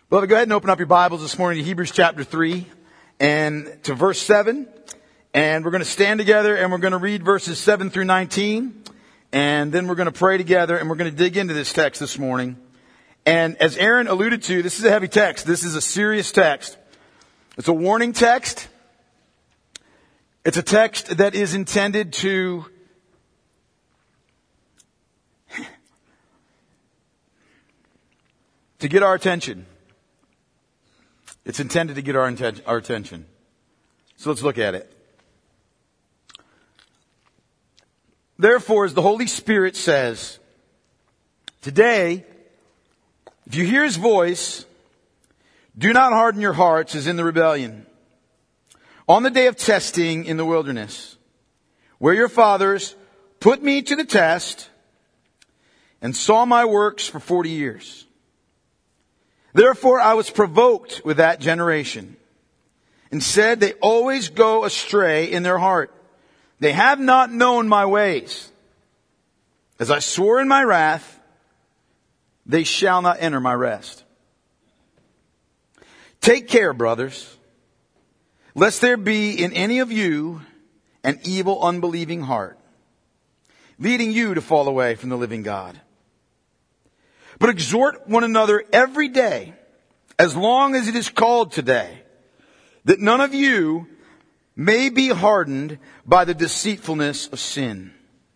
Beloved, go ahead and open up your Bibles this morning to Hebrews chapter 3 and to verse 7. And we're going to stand together and we're going to read verses 7 through 19. And then we're going to pray together and we're going to dig into this text this morning. And as Aaron alluded to, this is a heavy text. This is a serious text. It's a warning text. It's a text that is intended to get our attention. It's intended to get our attention. So let's look at it. Therefore, as the Holy Spirit says, today, if you hear His voice, do not harden your hearts as in the rebellion, on the day of testing in the wilderness, where your fathers put me to the test and saw my works for 40 years. Therefore I was provoked with that generation and said, they always go astray in their heart. They have not known my ways. As I swore in my wrath, they shall not enter my rest. Take care, brothers, lest there be in any of you an evil, unbelieving heart, leading you to fall away from the living God. But exhort one another every day, as long as it is called today, that none of you may be hardened by the deceitfulness of sin.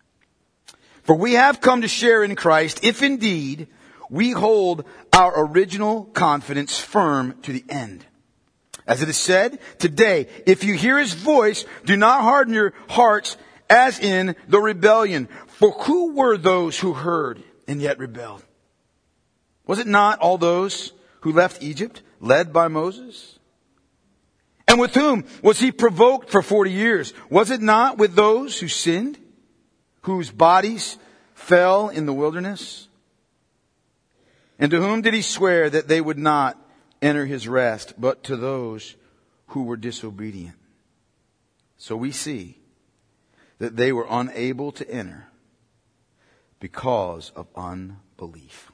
For we have come to share in Christ, if indeed we hold our original confidence firm to the end. As it is said, today, if you hear His voice, do not harden your hearts as in the rebellion. For who were those who heard and yet rebelled? Was it not all those who left Egypt, led by Moses? And with whom was he provoked for 40 years? Was it not with those who sinned, whose bodies fell in the wilderness? And to whom did he swear that they would not enter his rest, but to those who were disobedient? So we see that they were unable to enter because of unbelief.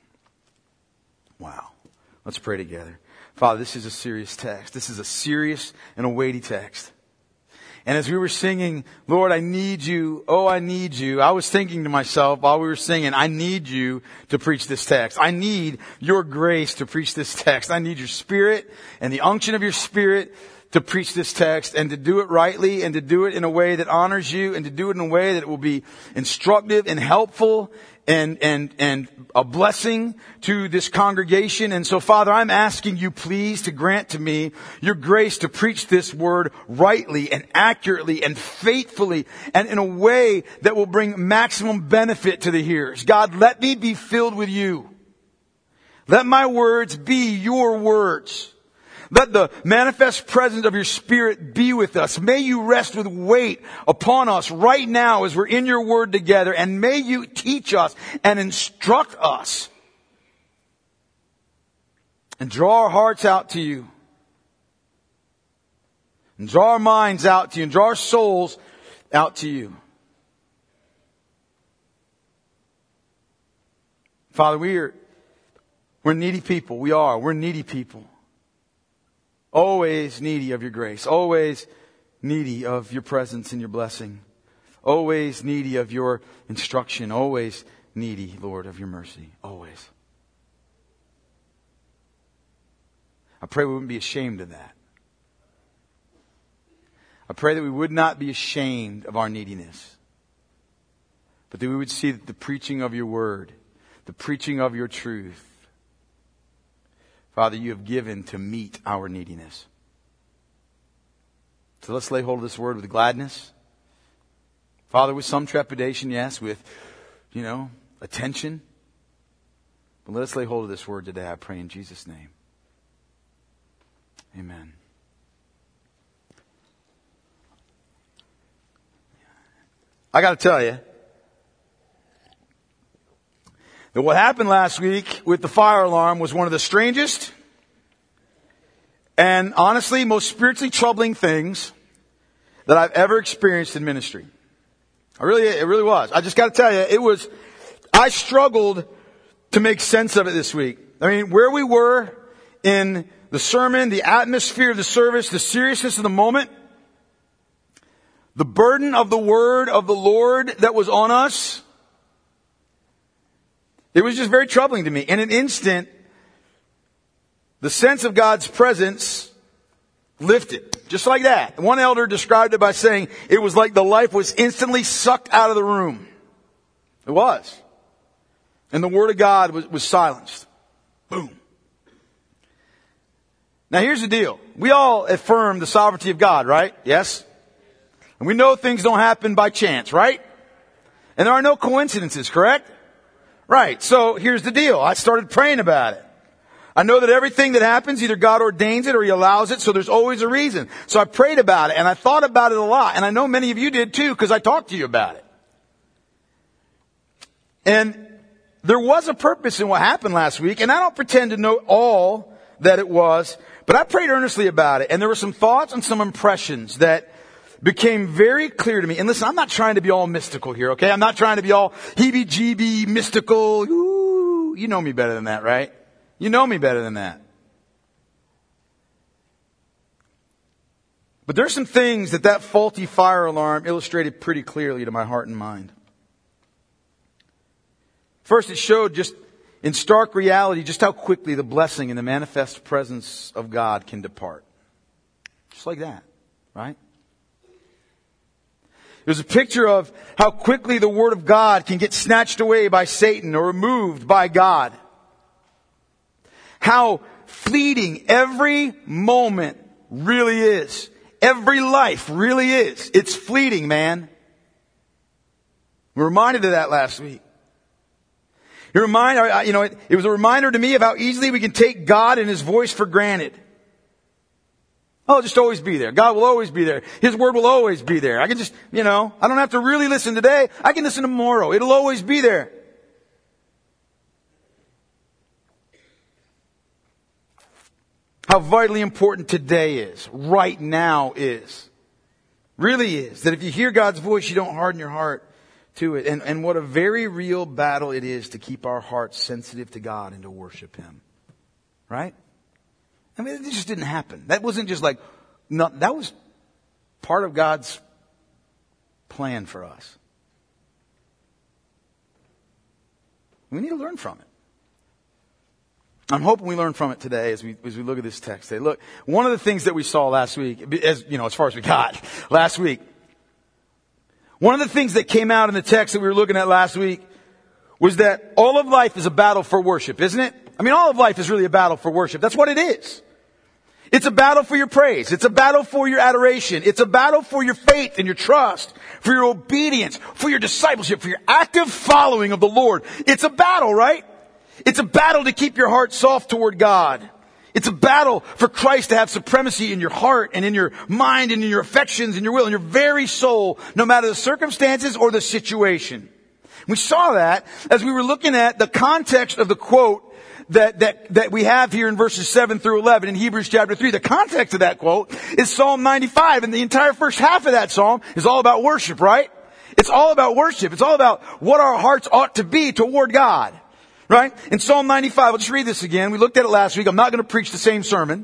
Wow. Let's pray together. Father, this is a serious text. This is a serious and a weighty text. And as we were singing, Lord, I need you. Oh, I need you. I was thinking to myself while we were singing, I need you to preach this text. I need your grace to preach this text. I need your Spirit and the unction of your Spirit to preach this text and to do it rightly and to do it in a way that honors you and to do it in a way that it will be instructive and helpful and a blessing to this congregation. And so, Father, I'm asking you please to grant to me your grace to preach this word rightly and accurately and faithfully and in a way that will bring maximum benefit to the hearers. God, let me be filled with you. Let my words be your words. Let the manifest presence of your Spirit be with us. May you rest with weight upon us right now as we're in your word together. And may you teach us and instruct us. And draw our hearts out to you. And draw our minds out to you. And draw our souls out to you. Father, we're needy people. We're needy people. Always needy of your grace. Always needy of your presence and your blessing. Always needy of your instruction. Always needy, Lord, of your mercy. Always. I pray we wouldn't be ashamed of that. I pray that we would not be ashamed of our neediness. But that we would see that the preaching of your word, the preaching of your truth, Father, you have given to meet our neediness. So let's lay hold of this word with gladness. Father, with some trepidation, yes, with, attention. But let us lay hold of this word today, I pray in Jesus' name. Amen. I got to tell you that what happened last week with the fire alarm was one of the strangest and honestly most spiritually troubling things that I've ever experienced in ministry. It really was. I just got to tell you, I struggled to make sense of it this week. I mean, where we were in the sermon, the atmosphere of the service, the seriousness of the moment, the burden of the word of the Lord that was on us, it was just very troubling to me. In an instant, the sense of God's presence lifted. Just like that. One elder described it by saying it was like the life was instantly sucked out of the room. It was. And the word of God was silenced. Boom. Now here's the deal. We all affirm the sovereignty of God, right? Yes? And we know things don't happen by chance, right? And there are no coincidences, correct? Right. So here's the deal. I started praying about it. I know that everything that happens, either God ordains it or He allows it, so there's always a reason. So I prayed about it, and I thought about it a lot. And I know many of you did too, because I talked to you about it. And there was a purpose in what happened last week, and I don't pretend to know all that it was, but I prayed earnestly about it. And there were some thoughts and some impressions that became very clear to me. And listen, I'm not trying to be all mystical here, okay? I'm not trying to be all heebie-jeebie, mystical. Ooh, you know me better than that, right? You know me better than that. But there's some things that faulty fire alarm illustrated pretty clearly to my heart and mind. First, it showed just in stark reality just how quickly the blessing and the manifest presence of God can depart. Just like that, right? It was a picture of how quickly the Word of God can get snatched away by Satan or removed by God. How fleeting every moment really is. Every life really is. It's fleeting, man. We're reminded of that last week. It was a reminder to me of how easily we can take God and His voice for granted. Oh, it'll just always be there. God will always be there. His word will always be there. I can just, I don't have to really listen today. I can listen tomorrow. It'll always be there. How vitally important today is, right now is. Really is. That if you hear God's voice, you don't harden your heart to it. And what a very real battle it is to keep our hearts sensitive to God and to worship Him. Right? I mean, it just didn't happen. That wasn't just that was part of God's plan for us. We need to learn from it. I'm hoping we learn from it today as we look at this text today. Look, one of the things that we saw last week, as far as we got last week, one of the things that came out in the text that we were looking at last week was that all of life is a battle for worship, isn't it? I mean, all of life is really a battle for worship. That's what it is. It's a battle for your praise. It's a battle for your adoration. It's a battle for your faith and your trust, for your obedience, for your discipleship, for your active following of the Lord. It's a battle, right? It's a battle to keep your heart soft toward God. It's a battle for Christ to have supremacy in your heart and in your mind and in your affections and your will and your very soul, no matter the circumstances or the situation. We saw that as we were looking at the context of the quote that we have here in verses 7 through 11 in Hebrews chapter 3. The context of that quote is Psalm 95, and the entire first half of that psalm is all about worship, right? It's all about worship. It's all about what our hearts ought to be toward God. Right? In Psalm 95, I'll just read this again. We looked at it last week. I'm not going to preach the same sermon.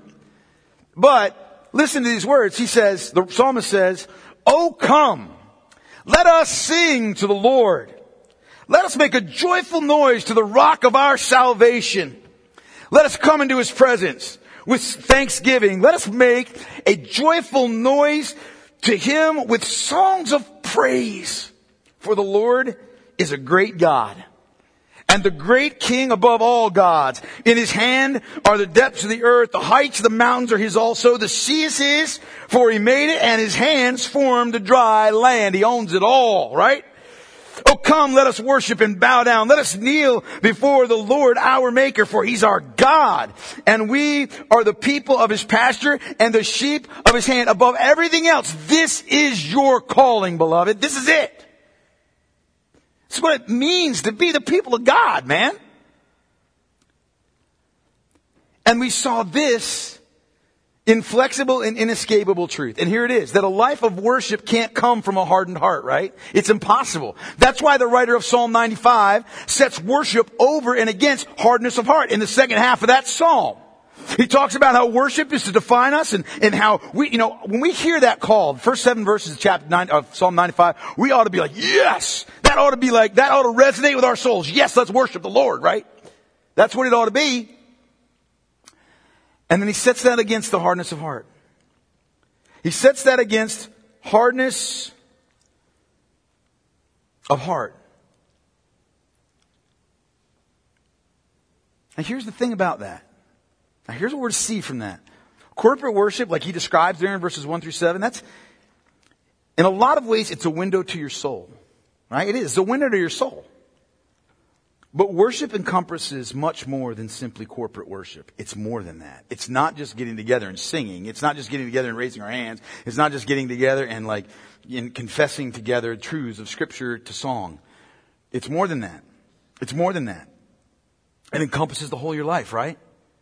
But listen to these words. The psalmist says, "Oh, come, let us sing to the Lord. Let us make a joyful noise to the rock of our salvation. Let us come into His presence with thanksgiving. Let us make a joyful noise to Him with songs of praise. For the Lord is a great God, and the great King above all gods. In His hand are the depths of the earth. The heights of the mountains are His also. The sea is His, for He made it, and His hands formed the dry land." He owns it all, right? "Oh, come, let us worship and bow down. Let us kneel before the Lord our Maker, for He's our God. And we are the people of His pasture and the sheep of His hand. Above everything else, this is your calling, beloved." This is it. This is what it means to be the people of God, man. And we saw this inflexible and inescapable truth. And here it is, that a life of worship can't come from a hardened heart, right? It's impossible. That's why the writer of Psalm 95 sets worship over and against hardness of heart in the second half of that psalm. He talks about how worship is to define us and how we, when we hear that called, first 7 verses of chapter 9 of Psalm 95, we ought to be like, yes! That ought to resonate with our souls. Yes, let's worship the Lord, right? That's what it ought to be. And then he sets that against the hardness of heart. He sets that against hardness of heart. And here's the thing about that. Now here's what we're to see from that. Corporate worship, like he describes there in verses 1 through 7, that's, in a lot of ways, it's a window to your soul. Right? It is. It's a window to your soul. But worship encompasses much more than simply corporate worship. It's more than that. It's not just getting together and singing. It's not just getting together and raising our hands. It's not just getting together and confessing together truths of Scripture to song. It's more than that. It's more than that. It encompasses the whole of your life, right?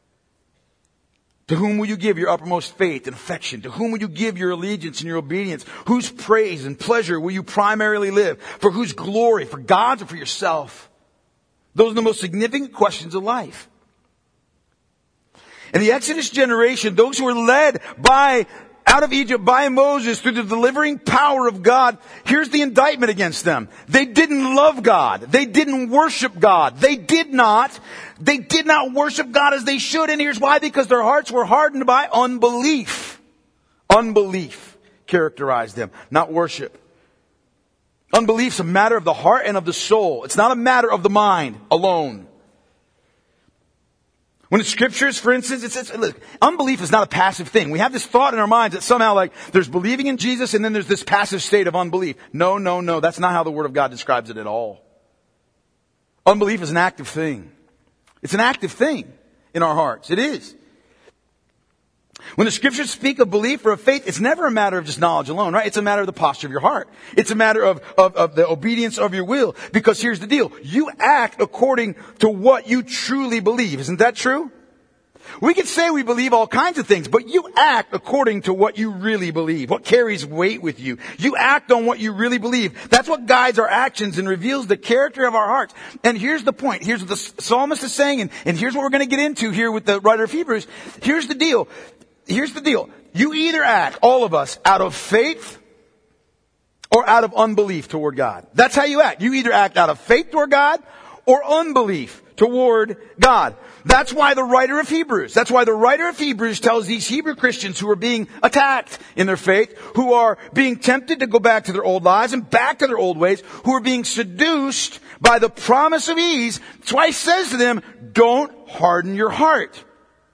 To whom will you give your uppermost faith and affection? To whom will you give your allegiance and your obedience? Whose praise and pleasure will you primarily live? For whose glory? For God's or for yourself? Those are the most significant questions of life. In the Exodus generation, those who were led out of Egypt by Moses through the delivering power of God, here's the indictment against them. They didn't love God. They didn't worship God. They did not worship God as they should. And here's why. Because their hearts were hardened by unbelief. Unbelief characterized them, not worship. Unbelief's a matter of the heart and of the soul. It's not a matter of the mind alone. When the Scriptures, for instance, look, unbelief is not a passive thing. We have this thought in our minds that somehow there's believing in Jesus and then there's this passive state of unbelief. No. That's not how the Word of God describes it at all. Unbelief is an active thing. It's an active thing in our hearts. It is. When the Scriptures speak of belief or of faith, it's never a matter of just knowledge alone, right? It's a matter of the posture of your heart. It's a matter of the obedience of your will. Because here's the deal. You act according to what you truly believe. Isn't that true? We can say we believe all kinds of things, but you act according to what you really believe, what carries weight with you. You act on what you really believe. That's what guides our actions and reveals the character of our hearts. And here's the point. Here's what the psalmist is saying, and here's what we're going to get into here with the writer of Hebrews. Here's the deal. You either act, all of us, out of faith or out of unbelief toward God. That's how you act. You either act out of faith toward God or unbelief toward God. That's why the writer of Hebrews tells these Hebrew Christians who are being attacked in their faith, who are being tempted to go back to their old lives and back to their old ways, who are being seduced by the promise of ease. That's why he says to them, don't harden your heart.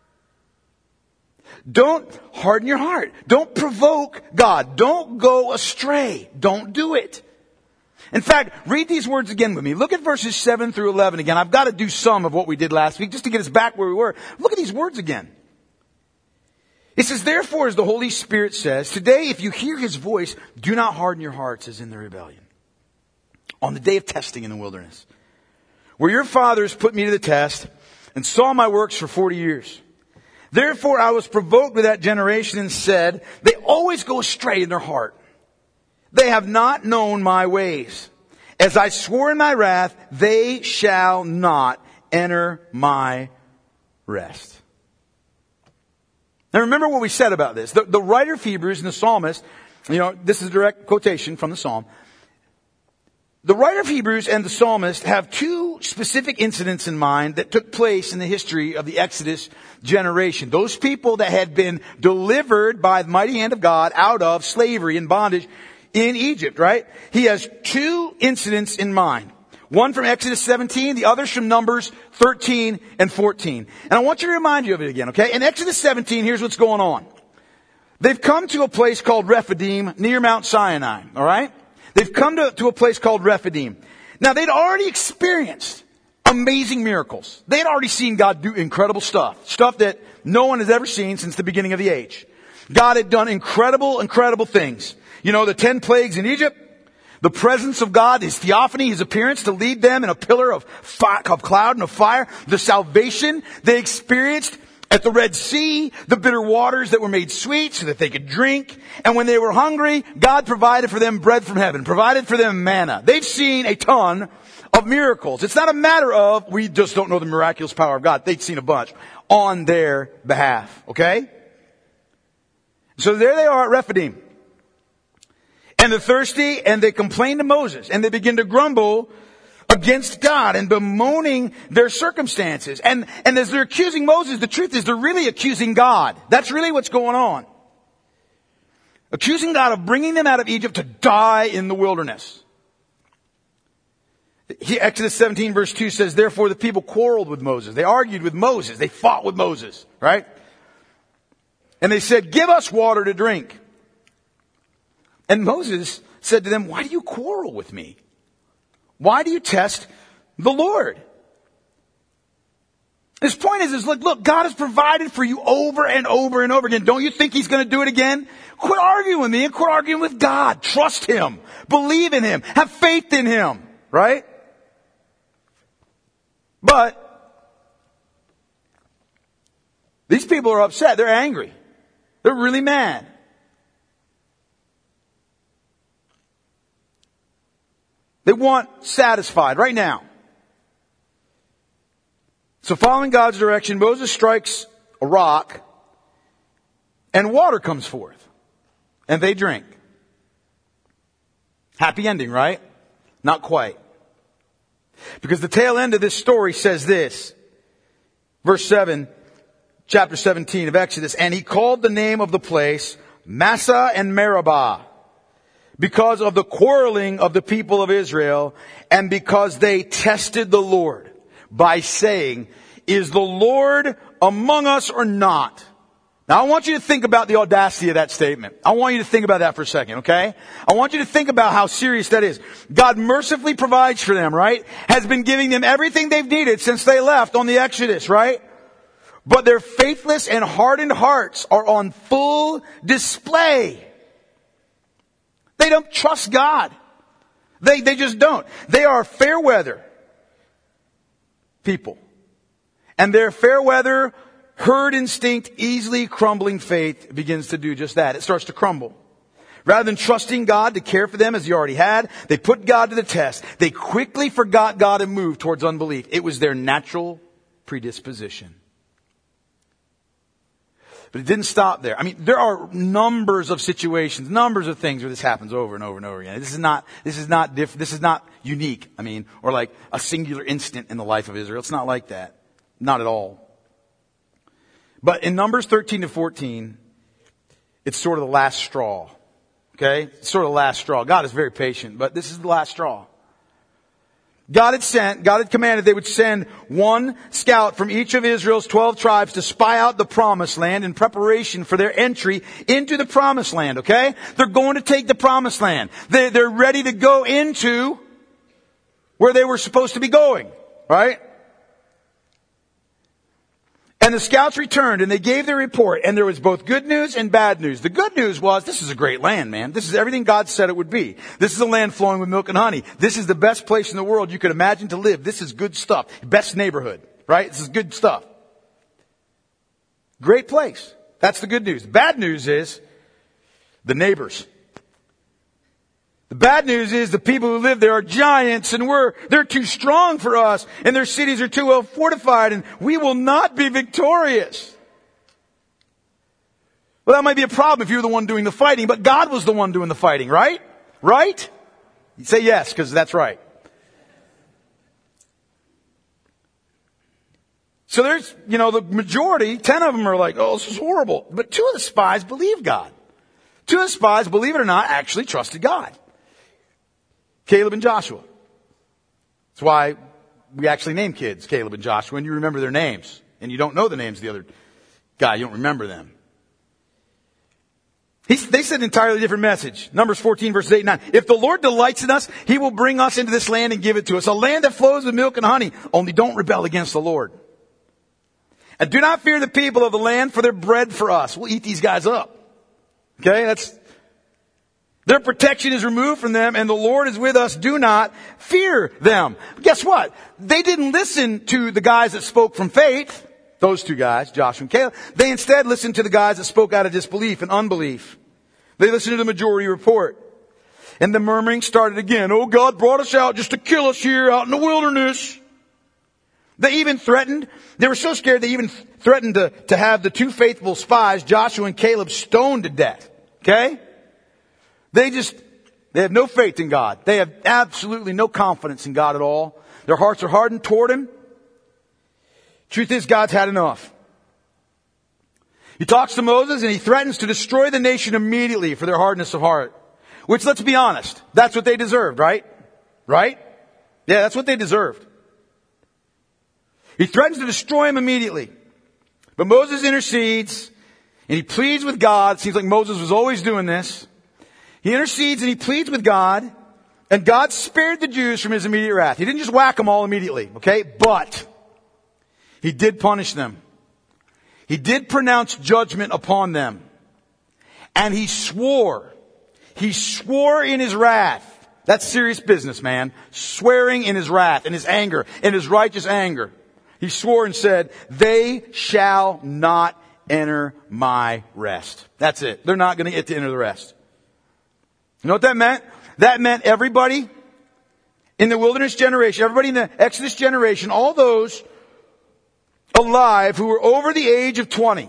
Don't harden your heart. Don't provoke God. Don't go astray. Don't do it. In fact, read these words again with me. Look at verses 7 through 11 again. I've got to do some of what we did last week just to get us back where we were. Look at these words again. It says, therefore, as the Holy Spirit says, today if you hear His voice, do not harden your hearts as in the rebellion. On the day of testing in the wilderness, where your fathers put me to the test and saw my works for 40 years. Therefore I was provoked with that generation and said, they always go astray in their heart. They have not known my ways. As I swore in my wrath, they shall not enter my rest. Now remember what we said about this. The writer of Hebrews and the psalmist, this is a direct quotation from the psalm. The writer of Hebrews and the psalmist have two specific incidents in mind that took place in the history of the Exodus generation. Those people that had been delivered by the mighty hand of God out of slavery and bondage in Egypt, right? He has two incidents in mind. One from Exodus 17, the others from Numbers 13 and 14. And I want you to remind you of it again, okay? In Exodus 17, here's what's going on. They've come to a place called Rephidim near Mount Sinai, all right? They've come to a place called Rephidim. Now, they'd already experienced amazing miracles. They'd already seen God do incredible stuff that no one has ever seen since the beginning of the age. God had done incredible things. The 10 plagues in Egypt, the presence of God, His theophany, His appearance to lead them in a pillar of cloud and of fire, the salvation they experienced at the Red Sea, the bitter waters that were made sweet so that they could drink. And when they were hungry, God provided for them bread from heaven, provided for them manna. They've seen a ton of miracles. It's not a matter of, we just don't know the miraculous power of God. They'd seen a bunch. on their behalf. Okay? So there they are at Rephidim. And they're thirsty and they complain to Moses and they begin to grumble against God and bemoaning their circumstances. And as they're accusing Moses, the truth is they're really accusing God. That's really what's going on. Accusing God of bringing them out of Egypt to die in the wilderness. Exodus 17 verse 2 says, therefore the people quarreled with Moses. They argued with Moses. They fought with Moses, right? And they said, give us water to drink. And Moses said to them, why do you quarrel with me? Why do you test the Lord? His point is look, God has provided for you over and over and over again. Don't you think He's going to do it again? Quit arguing with me and quit arguing with God. Trust Him. Believe in Him. Have faith in Him. Right? But these people are upset. They're angry. They're really mad. They want satisfied right now. So following God's direction, Moses strikes a rock and water comes forth. And they drink. Happy ending, right? Not quite. Because the tail end of this story says this. Verse 7, chapter 17 of Exodus. And he called the name of the place Massah and Meribah, because of the quarreling of the people of Israel, and because they tested the Lord by saying, is the Lord among us or not? Now I want you to think about the audacity of that statement. I want you to think about that for a second, okay? I want you to think about how serious that is. God mercifully provides for them, right? Has been giving them everything they've needed since they left on the Exodus, right? But their faithless and hardened hearts are on full display. They don't trust God. They just don't. They are fair weather people. And their fair weather, herd instinct, easily crumbling faith begins to do just that. It starts to crumble. Rather than trusting God to care for them as He already had, they put God to the test. They quickly forgot God and moved towards unbelief. It was their natural predisposition. But it didn't stop there. I mean, there are numbers of situations, numbers of things where this happens over and over and over again. This is not unique. I mean, or like a singular instant in the life of Israel. It's not like that. Not at all. But in Numbers 13 to 14, it's sort of the last straw. Okay? It's sort of the last straw. God is very patient, but this is the last straw. God had commanded they would send one scout from each of Israel's 12 tribes to spy out the promised land in preparation for their entry into the promised land, okay? They're going to take the promised land. They're ready to go into where they were supposed to be going, right? And the scouts returned and they gave their report, and there was both good news and bad news. The good news was, this is a great land, man. This is everything God said it would be. This is a land flowing with milk and honey. This is the best place in the world you could imagine to live. This is good stuff. Best neighborhood, right? This is good stuff. Great place. That's the good news. Bad news is the neighbors. The bad news is the people who live there are giants, and they're too strong for us, and their cities are too well fortified, and we will not be victorious. Well, that might be a problem if you're the one doing the fighting, but God was the one doing the fighting, right? Right? You say yes, because that's right. So there's, the majority, 10 of them are like, oh, this is horrible. But 2 of the spies believed God. 2 of the spies, believe it or not, actually trusted God. Caleb and Joshua. That's why we actually name kids Caleb and Joshua, and you remember their names. And you don't know the names of the other guy. You don't remember them. They said an entirely different message. Numbers 14, verses 8 and 9. If the Lord delights in us, He will bring us into this land and give it to us. A land that flows with milk and honey. Only don't rebel against the Lord. And do not fear the people of the land, for their bread for us. We'll eat these guys up. Okay, their protection is removed from them, and the Lord is with us. Do not fear them. But guess what? They didn't listen to the guys that spoke from faith. Those 2 guys, Joshua and Caleb. They instead listened to the guys that spoke out of disbelief and unbelief. They listened to the majority report. And the murmuring started again. Oh, God brought us out just to kill us here out in the wilderness. They even threatened, they were so scared they even threatened to have the two faithful spies, Joshua and Caleb, stoned to death. Okay? They have no faith in God. They have absolutely no confidence in God at all. Their hearts are hardened toward Him. Truth is, God's had enough. He talks to Moses and he threatens to destroy the nation immediately for their hardness of heart. Which, let's be honest, that's what they deserved, right? Right? Yeah, that's what they deserved. He threatens to destroy him immediately. But Moses intercedes and he pleads with God. It seems like Moses was always doing this. He intercedes and he pleads with God. And God spared the Jews from His immediate wrath. He didn't just whack them all immediately, okay? But He did punish them. He did pronounce judgment upon them. And He swore in His wrath. That's serious business, man. Swearing in His wrath, in His anger, in His righteous anger. He swore and said, they shall not enter my rest. That's it. They're not going to get to enter the rest. You know what that meant? That meant everybody in the wilderness generation, everybody in the Exodus generation, all those alive who were over the age of 20,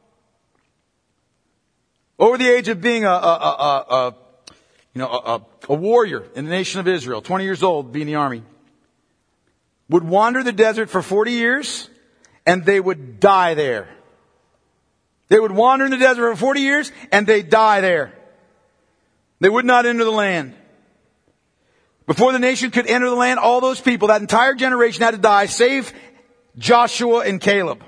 over the age of being a warrior in the nation of Israel, 20 years old, be in the army, would wander the desert for 40 years and they would die there. They would wander in the desert for 40 years and they'd die there. They would not enter the land. Before the nation could enter the land, all those people, that entire generation had to die, save Joshua and Caleb.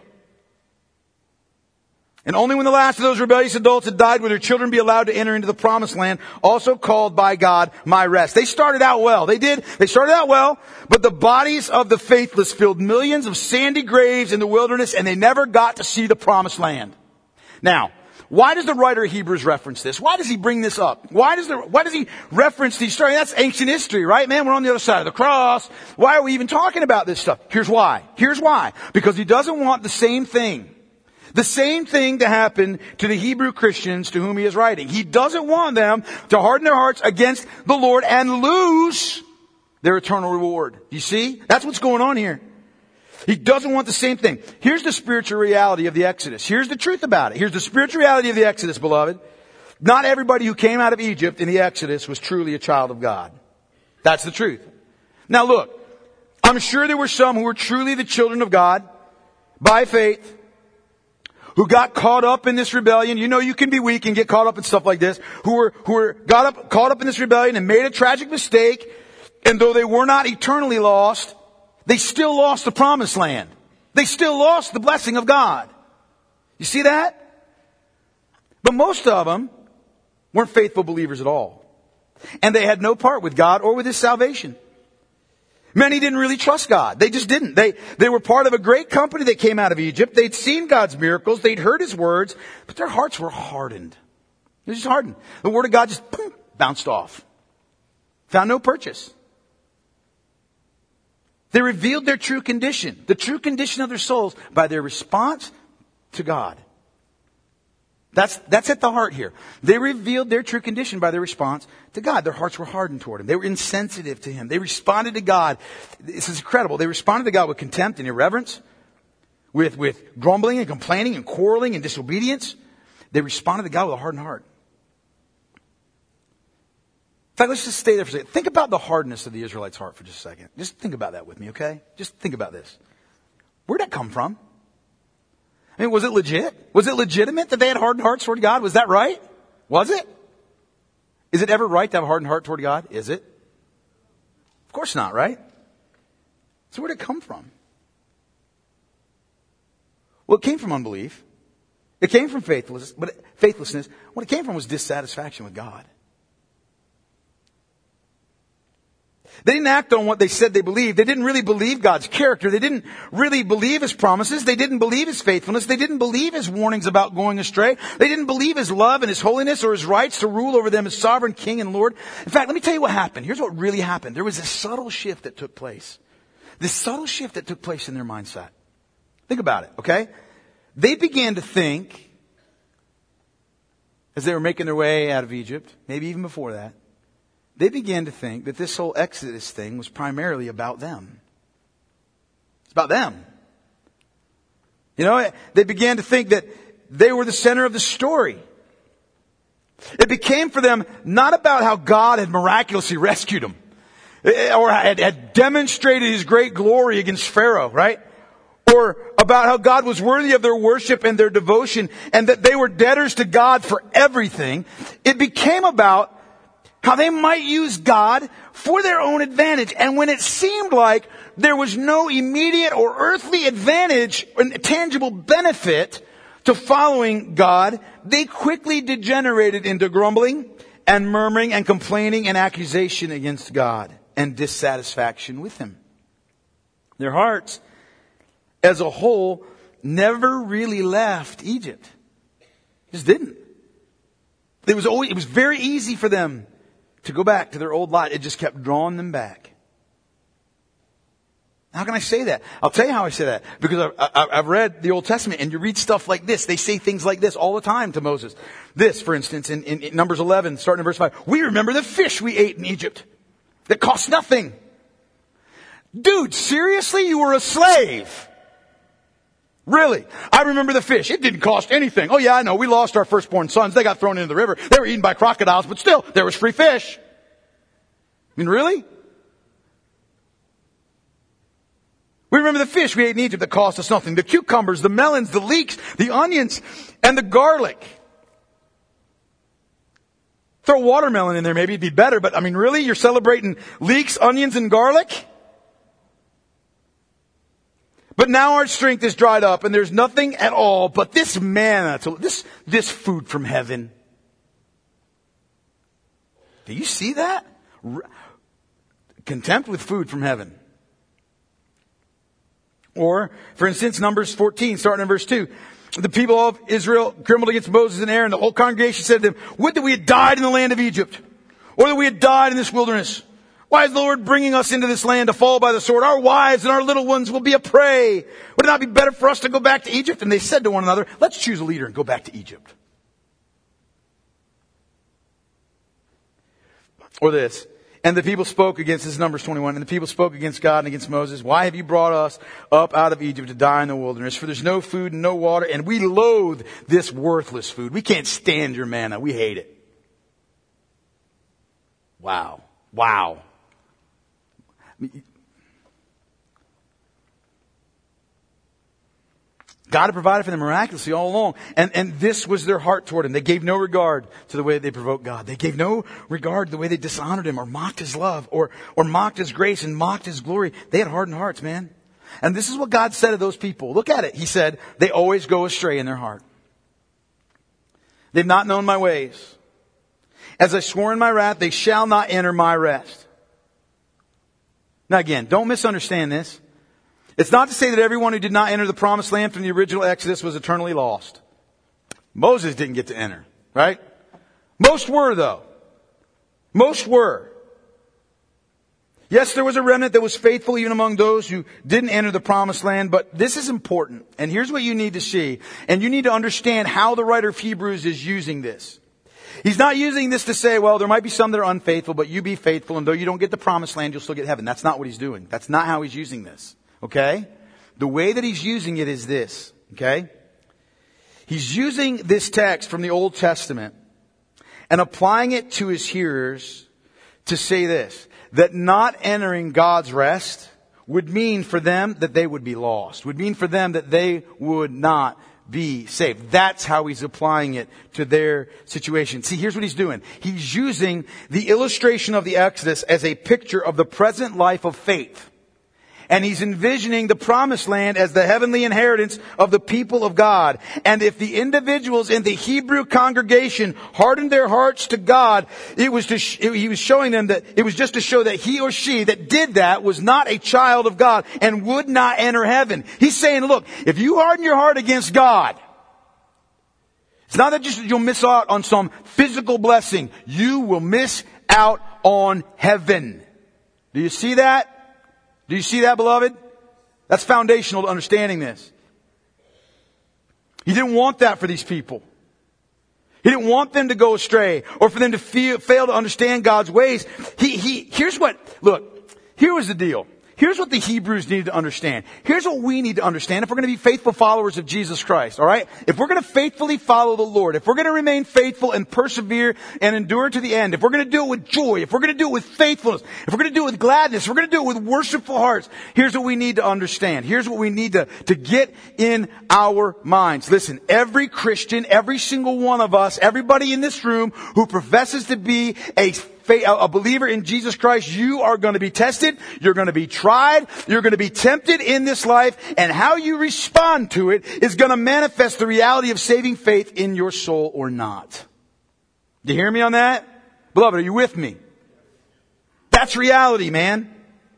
And only when the last of those rebellious adults had died would their children be allowed to enter into the promised land, also called by God, my rest. They started out well. They started out well, but the bodies of the faithless filled millions of sandy graves in the wilderness, and they never got to see the promised land. Now, why does the writer of Hebrews reference this? Why does he bring this up? Why does he reference these stories? That's ancient history, right? Man, we're on the other side of the cross. Why are we even talking about this stuff? Here's why. Because he doesn't want the same thing to happen to the Hebrew Christians to whom he is writing. He doesn't want them to harden their hearts against the Lord and lose their eternal reward. You see? That's what's going on here. He doesn't want the same thing. Here's the spiritual reality of the Exodus. Here's the truth about it. Here's the spiritual reality of the Exodus, beloved. Not everybody who came out of Egypt in the Exodus was truly a child of God. That's the truth. Now look, I'm sure there were some who were truly the children of God by faith, who got caught up in this rebellion. You know, you can be weak and get caught up in stuff like this. Who were caught up in this rebellion and made a tragic mistake. And though they were not eternally lost, they still lost the promised land. They still lost the blessing of God. You see that? But most of them weren't faithful believers at all. And they had no part with God or with His salvation. Many didn't really trust God. They just didn't. They were part of a great company that came out of Egypt. They'd seen God's miracles. They'd heard His words. But their hearts were hardened. They were just hardened. The Word of God just bounced off. Found no purchase. They revealed their true condition, the true condition of their souls, by their response to God. That's at the heart here. They revealed their true condition by their response to God. Their hearts were hardened toward Him. They were insensitive to Him. They responded to God. This is incredible. They responded to God with contempt and irreverence, with grumbling and complaining and quarreling and disobedience. They responded to God with a hardened heart. In fact, let's just stay there for a second. Think about the hardness of the Israelites' heart for just a second. Just think about that with me, okay? Just think about this. Where'd that come from? I mean, was it legit? Was it legitimate that they had hardened hearts toward God? Was that right? Was it? Is it ever right to have a hardened heart toward God? Is it? Of course not, right? So where'd it come from? Well, it came from unbelief. It came from faithlessness. What it came from was dissatisfaction with God. They didn't act on what they said they believed. They didn't really believe God's character. They didn't really believe His promises. They didn't believe His faithfulness. They didn't believe His warnings about going astray. They didn't believe His love and His holiness or His rights to rule over them as sovereign King and Lord. In fact, let me tell you what happened. Here's what really happened. There was a subtle shift that took place. This subtle shift that took place in their mindset. Think about it, okay? They began to think, as they were making their way out of Egypt, maybe even before that, they began to think that this whole Exodus thing was primarily about them. It's about them. You know, they began to think that they were the center of the story. It became for them not about how God had miraculously rescued them or had demonstrated His great glory against Pharaoh, right? Or about how God was worthy of their worship and their devotion and that they were debtors to God for everything. It became about how they might use God for their own advantage. And when it seemed like there was no immediate or earthly advantage and tangible benefit to following God, they quickly degenerated into grumbling and murmuring and complaining and accusation against God and dissatisfaction with Him. Their hearts, as a whole, never really left Egypt. Just didn't. It was very easy for them to go back to their old life. It just kept drawing them back. How can I say that? I'll tell you how I say that. Because I've read the Old Testament and you read stuff like this. They say things like this all the time to Moses. This, for instance, in Numbers 11, starting in verse 5. We remember the fish we ate in Egypt that cost nothing. Dude, seriously? You were a slave. Really? I remember the fish. It didn't cost anything. Oh yeah, I know. We lost our firstborn sons. They got thrown into the river. They were eaten by crocodiles, but still, there was free fish. I mean, really? We remember the fish we ate in Egypt that cost us nothing. The cucumbers, the melons, the leeks, the onions, and the garlic. Throw watermelon in there, maybe it'd be better, but I mean, really? You're celebrating leeks, onions, and garlic? But now our strength is dried up and there's nothing at all but this manna, this food from heaven. Do you see that? Contempt with food from heaven. Or, for instance, Numbers 14, starting in verse 2. The people of Israel grumbled against Moses and Aaron. The whole congregation said to them, would that we had died in the land of Egypt, or that we had died in this wilderness. Why is the Lord bringing us into this land to fall by the sword? Our wives and our little ones will be a prey. Would it not be better for us to go back to Egypt? And they said to one another, let's choose a leader and go back to Egypt. Or this. And the people spoke against, this is Numbers 21, and the people spoke against God and against Moses. Why have you brought us up out of Egypt to die in the wilderness? For there's no food and no water, and we loathe this worthless food. We can't stand your manna. We hate it. Wow. Wow. God had provided for them miraculously all along. And this was their heart toward Him. They gave no regard to the way they provoked God. They gave no regard to the way they dishonored Him or mocked His love or mocked His grace and mocked His glory. They had hardened hearts, man. And this is what God said of those people. Look at it. He said, they always go astray in their heart. They've not known my ways. As I swore in my wrath, they shall not enter my rest. Now again, don't misunderstand this. It's not to say that everyone who did not enter the promised land from the original Exodus was eternally lost. Moses didn't get to enter, right? Most were, though. Most were. Yes, there was a remnant that was faithful even among those who didn't enter the promised land, but this is important. And here's what you need to see. And you need to understand how the writer of Hebrews is using this. He's not using this to say, well, there might be some that are unfaithful, but you be faithful, and though you don't get the promised land, you'll still get heaven. That's not what he's doing. That's not how he's using this. Okay? The way that he's using it is this. Okay? He's using this text from the Old Testament and applying it to his hearers to say this, that not entering God's rest would mean for them that they would be lost, would mean for them that they would not be saved. That's how he's applying it to their situation. See, here's what he's doing. He's using the illustration of the Exodus as a picture of the present life of faith. And he's envisioning the promised land as the heavenly inheritance of the people of God. And if the individuals in the Hebrew congregation hardened their hearts to God, he was showing them that it was just to show that he or she that did that was not a child of God and would not enter heaven. He's saying, look, if you harden your heart against God, it's not that just you'll miss out on some physical blessing. You will miss out on heaven. Do you see that? Do you see that, beloved? That's foundational to understanding this. He didn't want that for these people. He didn't want them to go astray or for them to fail to understand God's ways. Here was the deal. Here's what the Hebrews needed to understand. Here's what we need to understand if we're going to be faithful followers of Jesus Christ, all right? If we're going to faithfully follow the Lord, if we're going to remain faithful and persevere and endure to the end, if we're going to do it with joy, if we're going to do it with faithfulness, if we're going to do it with gladness, if we're going to do it with worshipful hearts, here's what we need to understand. Here's what we need to get in our minds. Listen, every Christian, every single one of us, everybody in this room who professes to be a believer in Jesus Christ, you are going to be tested, you're going to be tried, you're going to be tempted in this life, and how you respond to it is going to manifest the reality of saving faith in your soul or not. Do you hear me on that? Beloved, are you with me? That's reality, man.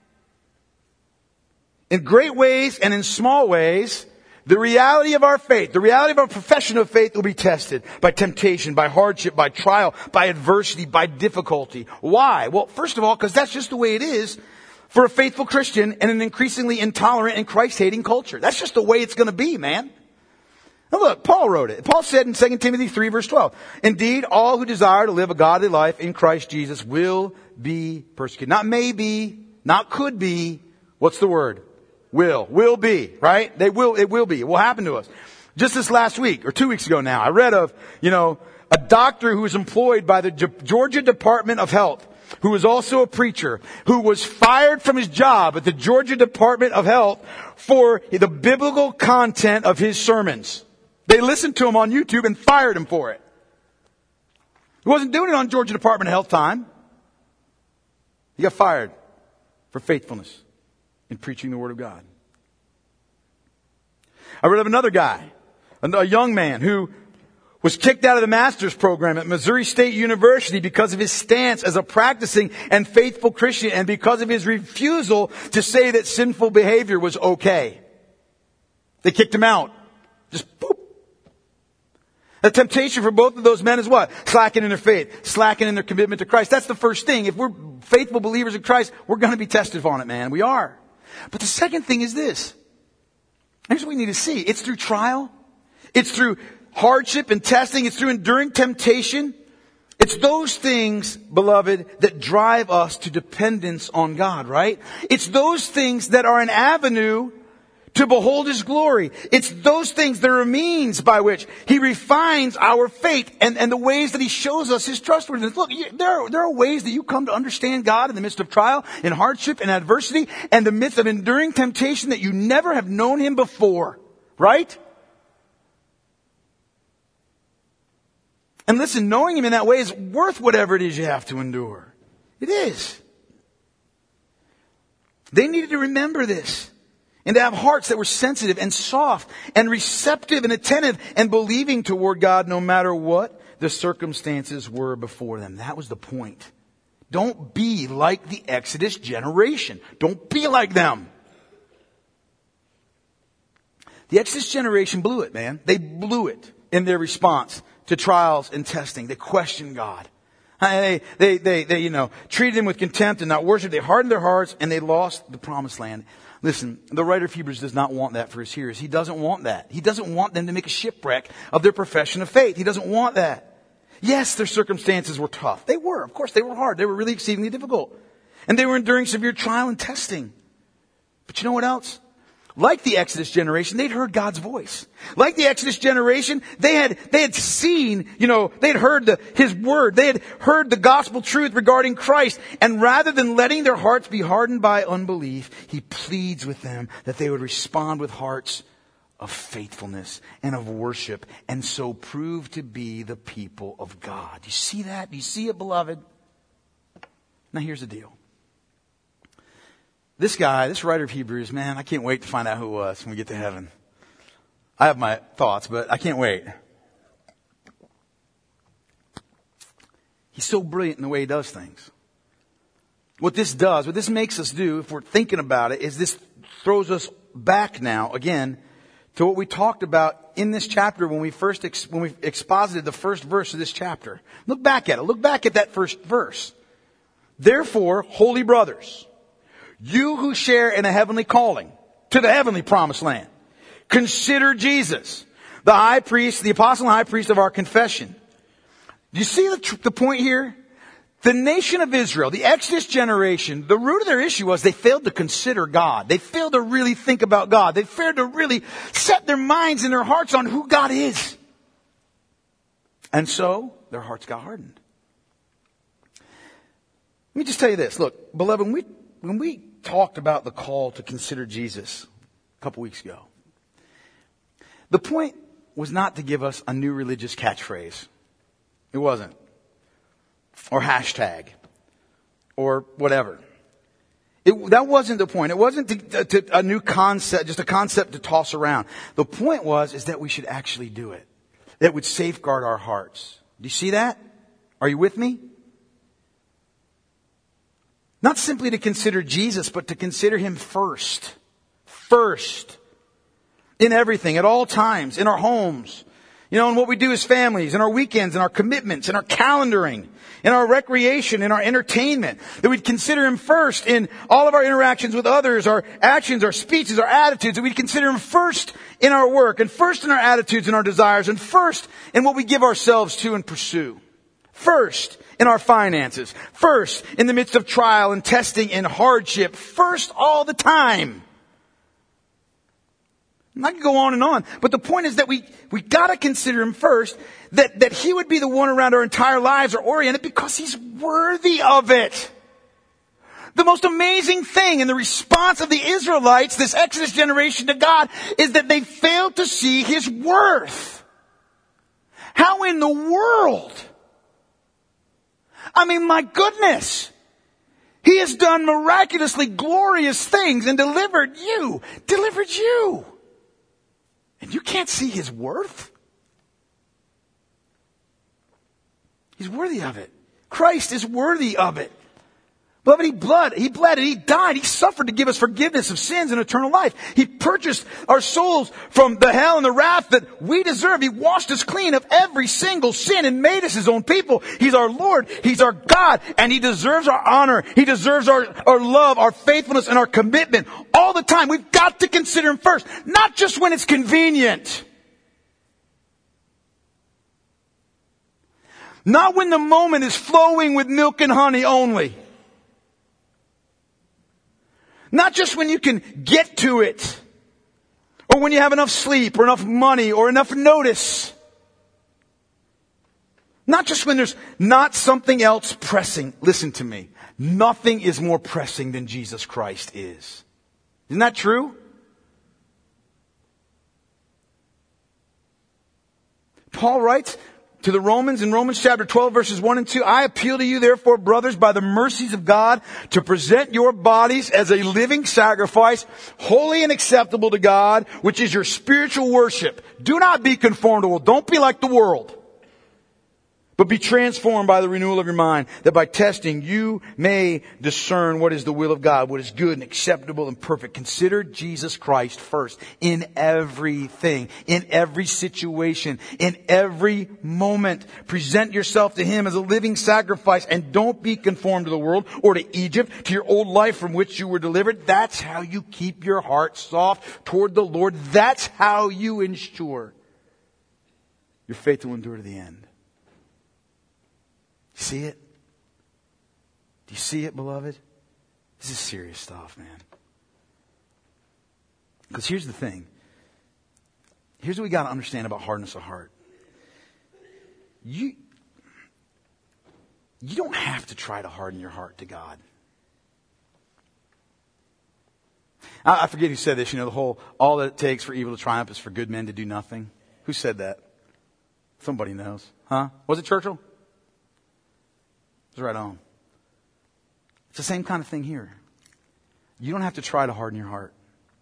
In great ways and in small ways, the reality of our faith, the reality of our profession of faith will be tested by temptation, by hardship, by trial, by adversity, by difficulty. Why? Well, first of all, because that's just the way it is for a faithful Christian in an increasingly intolerant and Christ-hating culture. That's just the way it's going to be, man. Now look, Paul wrote it. Paul said in 2 Timothy 3 verse 12, "Indeed, all who desire to live a godly life in Christ Jesus will be persecuted." Not maybe, not could be. What's the word? Will be, right? It will be. It will happen to us. Just this last week, or 2 weeks ago now, I read of, a doctor who was employed by the Georgia Department of Health, who was also a preacher, who was fired from his job at the Georgia Department of Health for the biblical content of his sermons. They listened to him on YouTube and fired him for it. He wasn't doing it on Georgia Department of Health time. He got fired for faithfulness in preaching the Word of God. I read of another guy, a young man who was kicked out of the master's program at Missouri State University because of his stance as a practicing and faithful Christian and because of his refusal to say that sinful behavior was okay. They kicked him out. Just boop. The temptation for both of those men is what? Slacking in their faith, slacking in their commitment to Christ. That's the first thing. If we're faithful believers in Christ, we're going to be tested on it, man. We are. But the second thing is this. Here's what we need to see. It's through trial. It's through hardship and testing. It's through enduring temptation. It's those things, beloved, that drive us to dependence on God, right? It's those things that are an avenue to behold His glory. It's those things that are a means by which He refines our faith and the ways that He shows us His trustworthiness. Look, there are ways that you come to understand God in the midst of trial, in hardship, and adversity, and the midst of enduring temptation that you never have known Him before. Right? And listen, knowing Him in that way is worth whatever it is you have to endure. It is. They needed to remember this. And to have hearts that were sensitive and soft and receptive and attentive and believing toward God no matter what the circumstances were before them. That was the point. Don't be like the Exodus generation. Don't be like them. The Exodus generation blew it, man. They blew it in their response to trials and testing. They questioned God. They treated Him with contempt and not worship. They hardened their hearts and they lost the promised land. Listen, the writer of Hebrews does not want that for his hearers. He doesn't want that. He doesn't want them to make a shipwreck of their profession of faith. He doesn't want that. Yes, their circumstances were tough. They were. Of course, they were hard. They were really exceedingly difficult. And they were enduring severe trial and testing. But you know what else? Like the Exodus generation, they'd heard God's voice. Like the Exodus generation, they had seen, they had heard His word. They had heard the gospel truth regarding Christ. And rather than letting their hearts be hardened by unbelief, He pleads with them that they would respond with hearts of faithfulness and of worship, and so prove to be the people of God. Do you see that? Do you see it, beloved? Now here's the deal. This guy, this writer of Hebrews, man, I can't wait to find out who it was when we get to heaven. I have my thoughts, but I can't wait. He's so brilliant in the way he does things. What this makes us do, if we're thinking about it, is this throws us back now, again, to what we talked about in this chapter when we exposited the first verse of this chapter. Look back at it. Look back at that first verse. Therefore, holy brothers, you who share in a heavenly calling to the heavenly promised land, consider Jesus, the high priest, the apostle and high priest of our confession. Do you see the point here? The nation of Israel, the Exodus generation, the root of their issue was they failed to consider God. They failed to really think about God. They failed to really set their minds and their hearts on who God is. And so, their hearts got hardened. Let me just tell you this. Look, beloved, when we talked about the call to consider Jesus a couple weeks ago, the point was not to give us a new religious catchphrase. It wasn't. Or hashtag. Or whatever. That wasn't the point. It wasn't a new concept, just a concept to toss around. The point is that we should actually do it. That would safeguard our hearts. Do you see that? Are you with me? Not simply to consider Jesus, but to consider Him first. First. In everything, at all times, in our homes. You know, in what we do as families, in our weekends, in our commitments, in our calendaring, in our recreation, in our entertainment. That we'd consider Him first in all of our interactions with others, our actions, our speeches, our attitudes. That we'd consider Him first in our work, and first in our attitudes and our desires, and first in what we give ourselves to and pursue. First in our finances. First in the midst of trial and testing and hardship. First all the time. I can go on and on, but the point is that we gotta consider Him first, that He would be the one around our entire lives are oriented because He's worthy of it. The most amazing thing in the response of the Israelites, this Exodus generation to God, is that they failed to see His worth. How in the world? I mean, my goodness. He has done miraculously glorious things and delivered you. And you can't see His worth? He's worthy of it. Christ is worthy of it. Beloved, He bled and He died. He suffered to give us forgiveness of sins and eternal life. He purchased our souls from the hell and the wrath that we deserve. He washed us clean of every single sin and made us His own people. He's our Lord. He's our God. And He deserves our honor. He deserves our love, our faithfulness, and our commitment all the time. We've got to consider Him first. Not just when it's convenient. Not when the moment is flowing with milk and honey only. Not just when you can get to it, or when you have enough sleep, or enough money, or enough notice. Not just when there's not something else pressing. Listen to me. Nothing is more pressing than Jesus Christ is. Isn't that true? Paul writes to the Romans in Romans chapter 12 verses 1 and 2, I appeal to you therefore, brothers, by the mercies of God, to present your bodies as a living sacrifice, holy and acceptable to God, which is your spiritual worship. Do not be conformed to the world. Don't be like the world. But be transformed by the renewal of your mind, that by testing you may discern what is the will of God, what is good and acceptable and perfect. Consider Jesus Christ first in everything, in every situation, in every moment. Present yourself to Him as a living sacrifice, and don't be conformed to the world or to Egypt, to your old life from which you were delivered. That's how you keep your heart soft toward the Lord. That's how you ensure your faith will endure to the end. See it? Do you see it, beloved? This is serious stuff, man. Because here's the thing. Here's what we got to understand about hardness of heart. You don't have to try to harden your heart to God. I forget who said this, all that it takes for evil to triumph is for good men to do nothing. Who said that? Somebody knows. Huh? Was it Churchill? It's right on. It's the same kind of thing here. You don't have to try to harden your heart.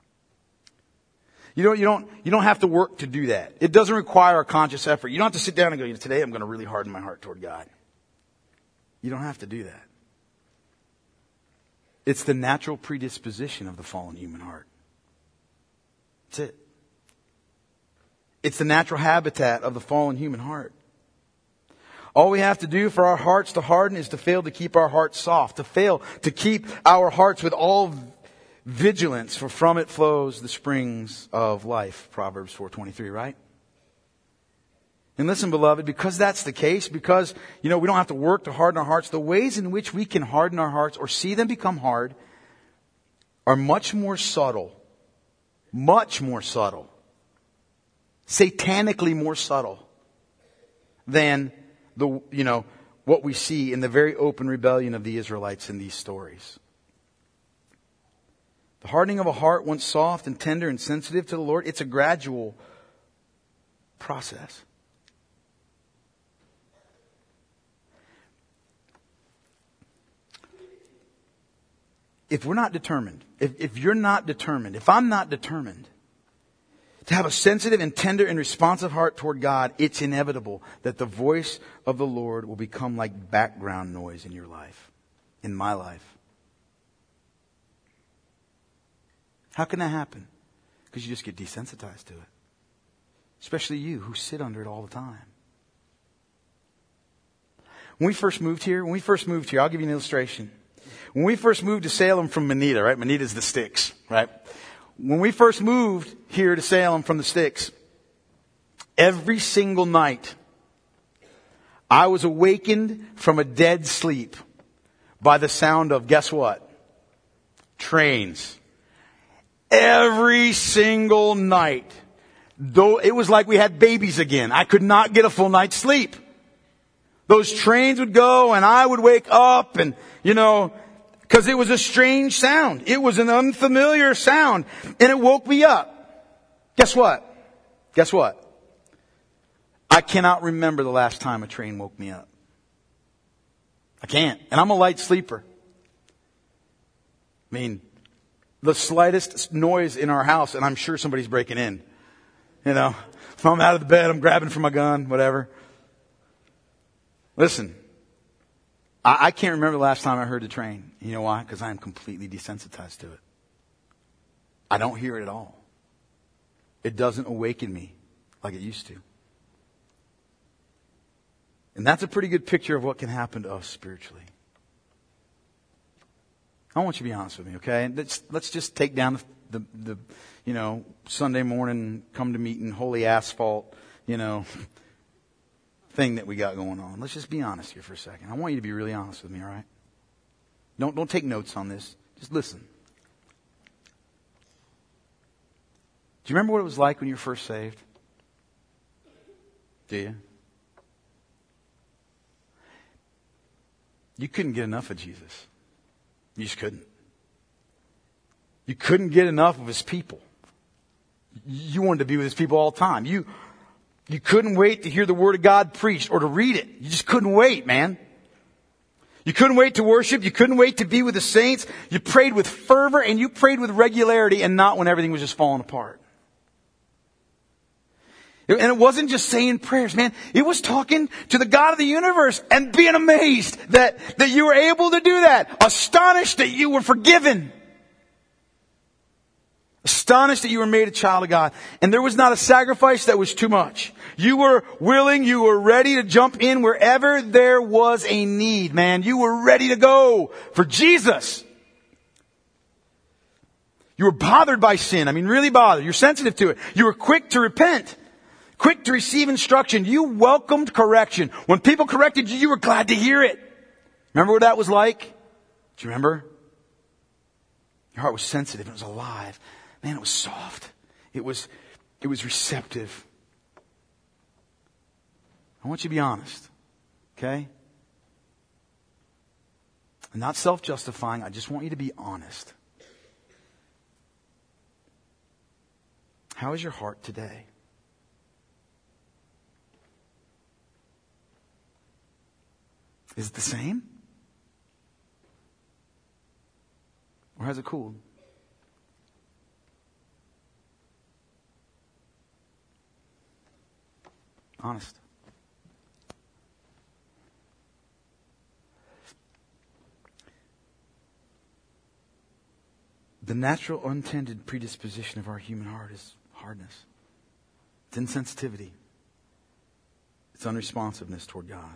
You don't have to work to do that. It doesn't require a conscious effort. You don't have to sit down and go, today I'm going to really harden my heart toward God. You don't have to do that. It's the natural predisposition of the fallen human heart. That's it. It's the natural habitat of the fallen human heart. All we have to do for our hearts to harden is to fail to keep our hearts soft, to fail to keep our hearts with all vigilance, for from it flows the springs of life. Proverbs 4:23, right? And listen, beloved, because that's the case, because, we don't have to work to harden our hearts, the ways in which we can harden our hearts or see them become hard are much more subtle, satanically more subtle than what we see in the very open rebellion of the Israelites in these stories. The hardening of a heart, once soft and tender and sensitive to the Lord, it's a gradual process. If we're not determined, if you're not determined, if I'm not determined to have a sensitive and tender and responsive heart toward God, it's inevitable that the voice of the Lord will become like background noise in your life, in my life. How can that happen? Because you just get desensitized to it. Especially you who sit under it all the time. When we first moved here, I'll give you an illustration. When we first moved to Salem from Manita, right? Manita's the sticks, right? When we first moved here to Salem from the sticks, every single night, I was awakened from a dead sleep by the sound of, guess what? Trains. Every single night. Though it was like we had babies again. I could not get a full night's sleep. Those trains would go and I would wake up and, because it was a strange sound. It was an unfamiliar sound. And it woke me up. Guess what? I cannot remember the last time a train woke me up. I can't. And I'm a light sleeper. I mean, the slightest noise in our house and I'm sure somebody's breaking in. If I'm out of the bed, I'm grabbing for my gun, whatever. Listen. I can't remember the last time I heard the train. You know why? Because I am completely desensitized to it. I don't hear it at all. It doesn't awaken me like it used to. And that's a pretty good picture of what can happen to us spiritually. I want you to be honest with me, okay? Let's just take down the Sunday morning, come to meeting, holy asphalt, thing that we got going on. Let's just be honest here for a second. I want you to be really honest with me, all right? Don't take notes on this. Just listen. Do you remember what it was like when you were first saved? Do you? You couldn't get enough of Jesus. You just couldn't. You couldn't get enough of His people. You wanted to be with His people all the time. You couldn't wait to hear the Word of God preached or to read it. You just couldn't wait, man. You couldn't wait to worship. You couldn't wait to be with the saints. You prayed with fervor and you prayed with regularity and not when everything was just falling apart. And it wasn't just saying prayers, man. It was talking to the God of the universe and being amazed that you were able to do that. Astonished that you were forgiven. Astonished that you were made a child of God. And there was not a sacrifice that was too much. You were willing, you were ready to jump in wherever there was a need, man. You were ready to go for Jesus. You were bothered by sin. I mean, really bothered. You're sensitive to it. You were quick to repent. Quick to receive instruction. You welcomed correction. When people corrected you, you were glad to hear it. Remember what that was like? Do you remember? Your heart was sensitive. It was alive. Man, it was soft. It was receptive. I want you to be honest. Okay? I'm not self-justifying. I just want you to be honest. How is your heart today? Is it the same? Or has it cooled? Honest. The natural unintended predisposition of our human heart is hardness. It's insensitivity. It's unresponsiveness toward God.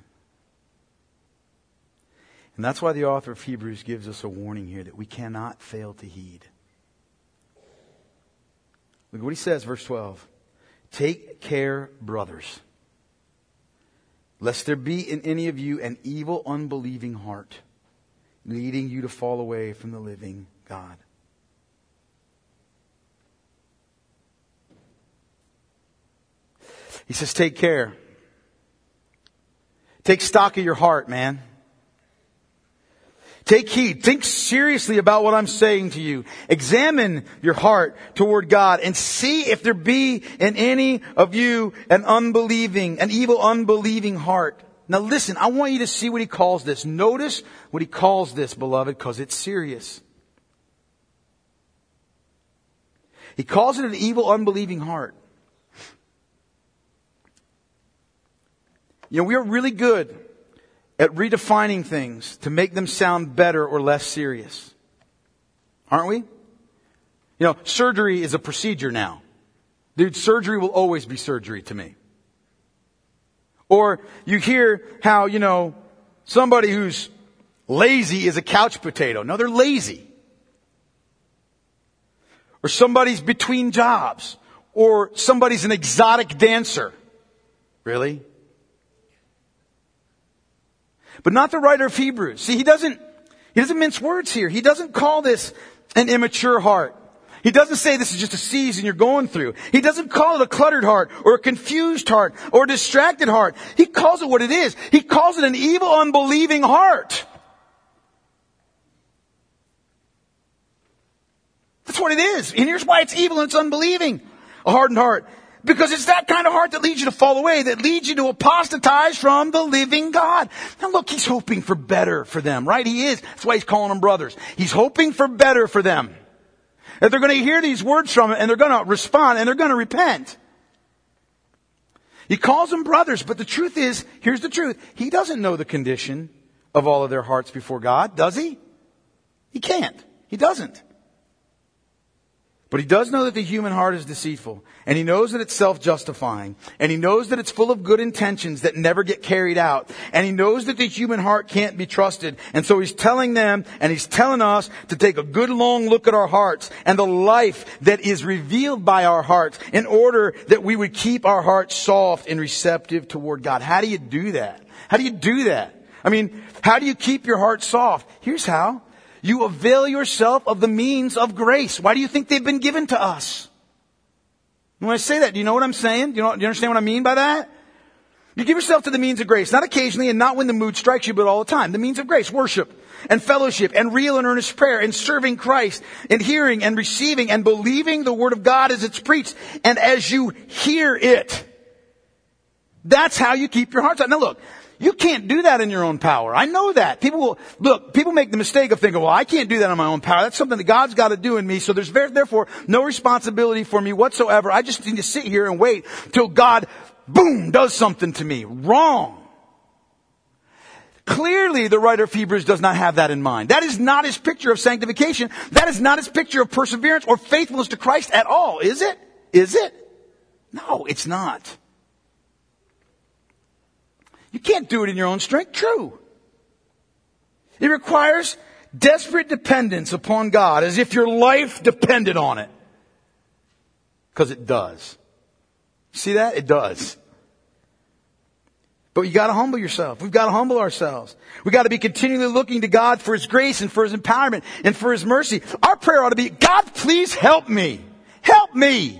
And that's why the author of Hebrews gives us a warning here that we cannot fail to heed. Look what he says, verse 12. Take care, brothers. lest there be in any of you an evil, unbelieving heart, leading you to fall away from the living God. He says, take care. Take stock of your heart, man. Take heed. Think seriously about what I'm saying to you. Examine your heart toward God and see if there be in any of you an evil, unbelieving heart. Now listen, I want you to see what he calls this. Notice what he calls this, beloved, because it's serious. He calls it an evil, unbelieving heart. You know, we are really good at redefining things to make them sound better or less serious. Aren't we? You know, surgery is a procedure now. Dude, surgery will always be surgery to me. Or you hear how, you know, somebody who's lazy is a couch potato. No, they're lazy. Or somebody's between jobs. Or somebody's an exotic dancer. Really? But not the writer of Hebrews. See, he doesn't mince words here. He doesn't call this an immature heart. He doesn't say this is just a season you're going through. He doesn't call it a cluttered heart or a confused heart or a distracted heart. He calls it what it is. He calls it an evil, unbelieving heart. That's what it is. And here's why it's evil and it's unbelieving. A hardened heart. Because it's that kind of heart that leads you to fall away, that leads you to apostatize from the living God. Now look, he's hoping for better for them, right? He is. That's why he's calling them brothers. He's hoping for better for them. That they're going to hear these words from him and they're going to respond and they're going to repent. He calls them brothers, but the truth is, here's the truth. He doesn't know the condition of all of their hearts before God, does he? He can't. He doesn't. But he does know that the human heart is deceitful. And he knows that it's self-justifying. And he knows that it's full of good intentions that never get carried out. And he knows that the human heart can't be trusted. And so he's telling them and he's telling us to take a good long look at our hearts and the life that is revealed by our hearts in order that we would keep our hearts soft and receptive toward God. How do you do that? How do you do that? I mean, how do you keep your heart soft? Here's how. You avail yourself of the means of grace. Why do you think they've been given to us? When I say that, do you know what I'm saying? Do you understand what I mean by that? You give yourself to the means of grace, not occasionally and not when the mood strikes you, but all the time. The means of grace, worship and fellowship and real and earnest prayer and serving Christ and hearing and receiving and believing the word of God as it's preached and as you hear it. That's how you keep your heart soft. Now look. You can't do that in your own power. I know that. People make the mistake of thinking, well, I can't do that on my own power. That's something that God's got to do in me. So there's therefore no responsibility for me whatsoever. I just need to sit here and wait till God, boom, does something to me. Wrong. Clearly, the writer of Hebrews does not have that in mind. That is not his picture of sanctification. That is not his picture of perseverance or faithfulness to Christ at all. Is it? Is it? No, it's not. You can't do it in your own strength. True. It requires desperate dependence upon God as if your life depended on it. Because it does. See that? It does. But you got to humble yourself. We've got to humble ourselves. We've got to be continually looking to God for His grace and for His empowerment and for His mercy. Our prayer ought to be, God, please help me. Help me.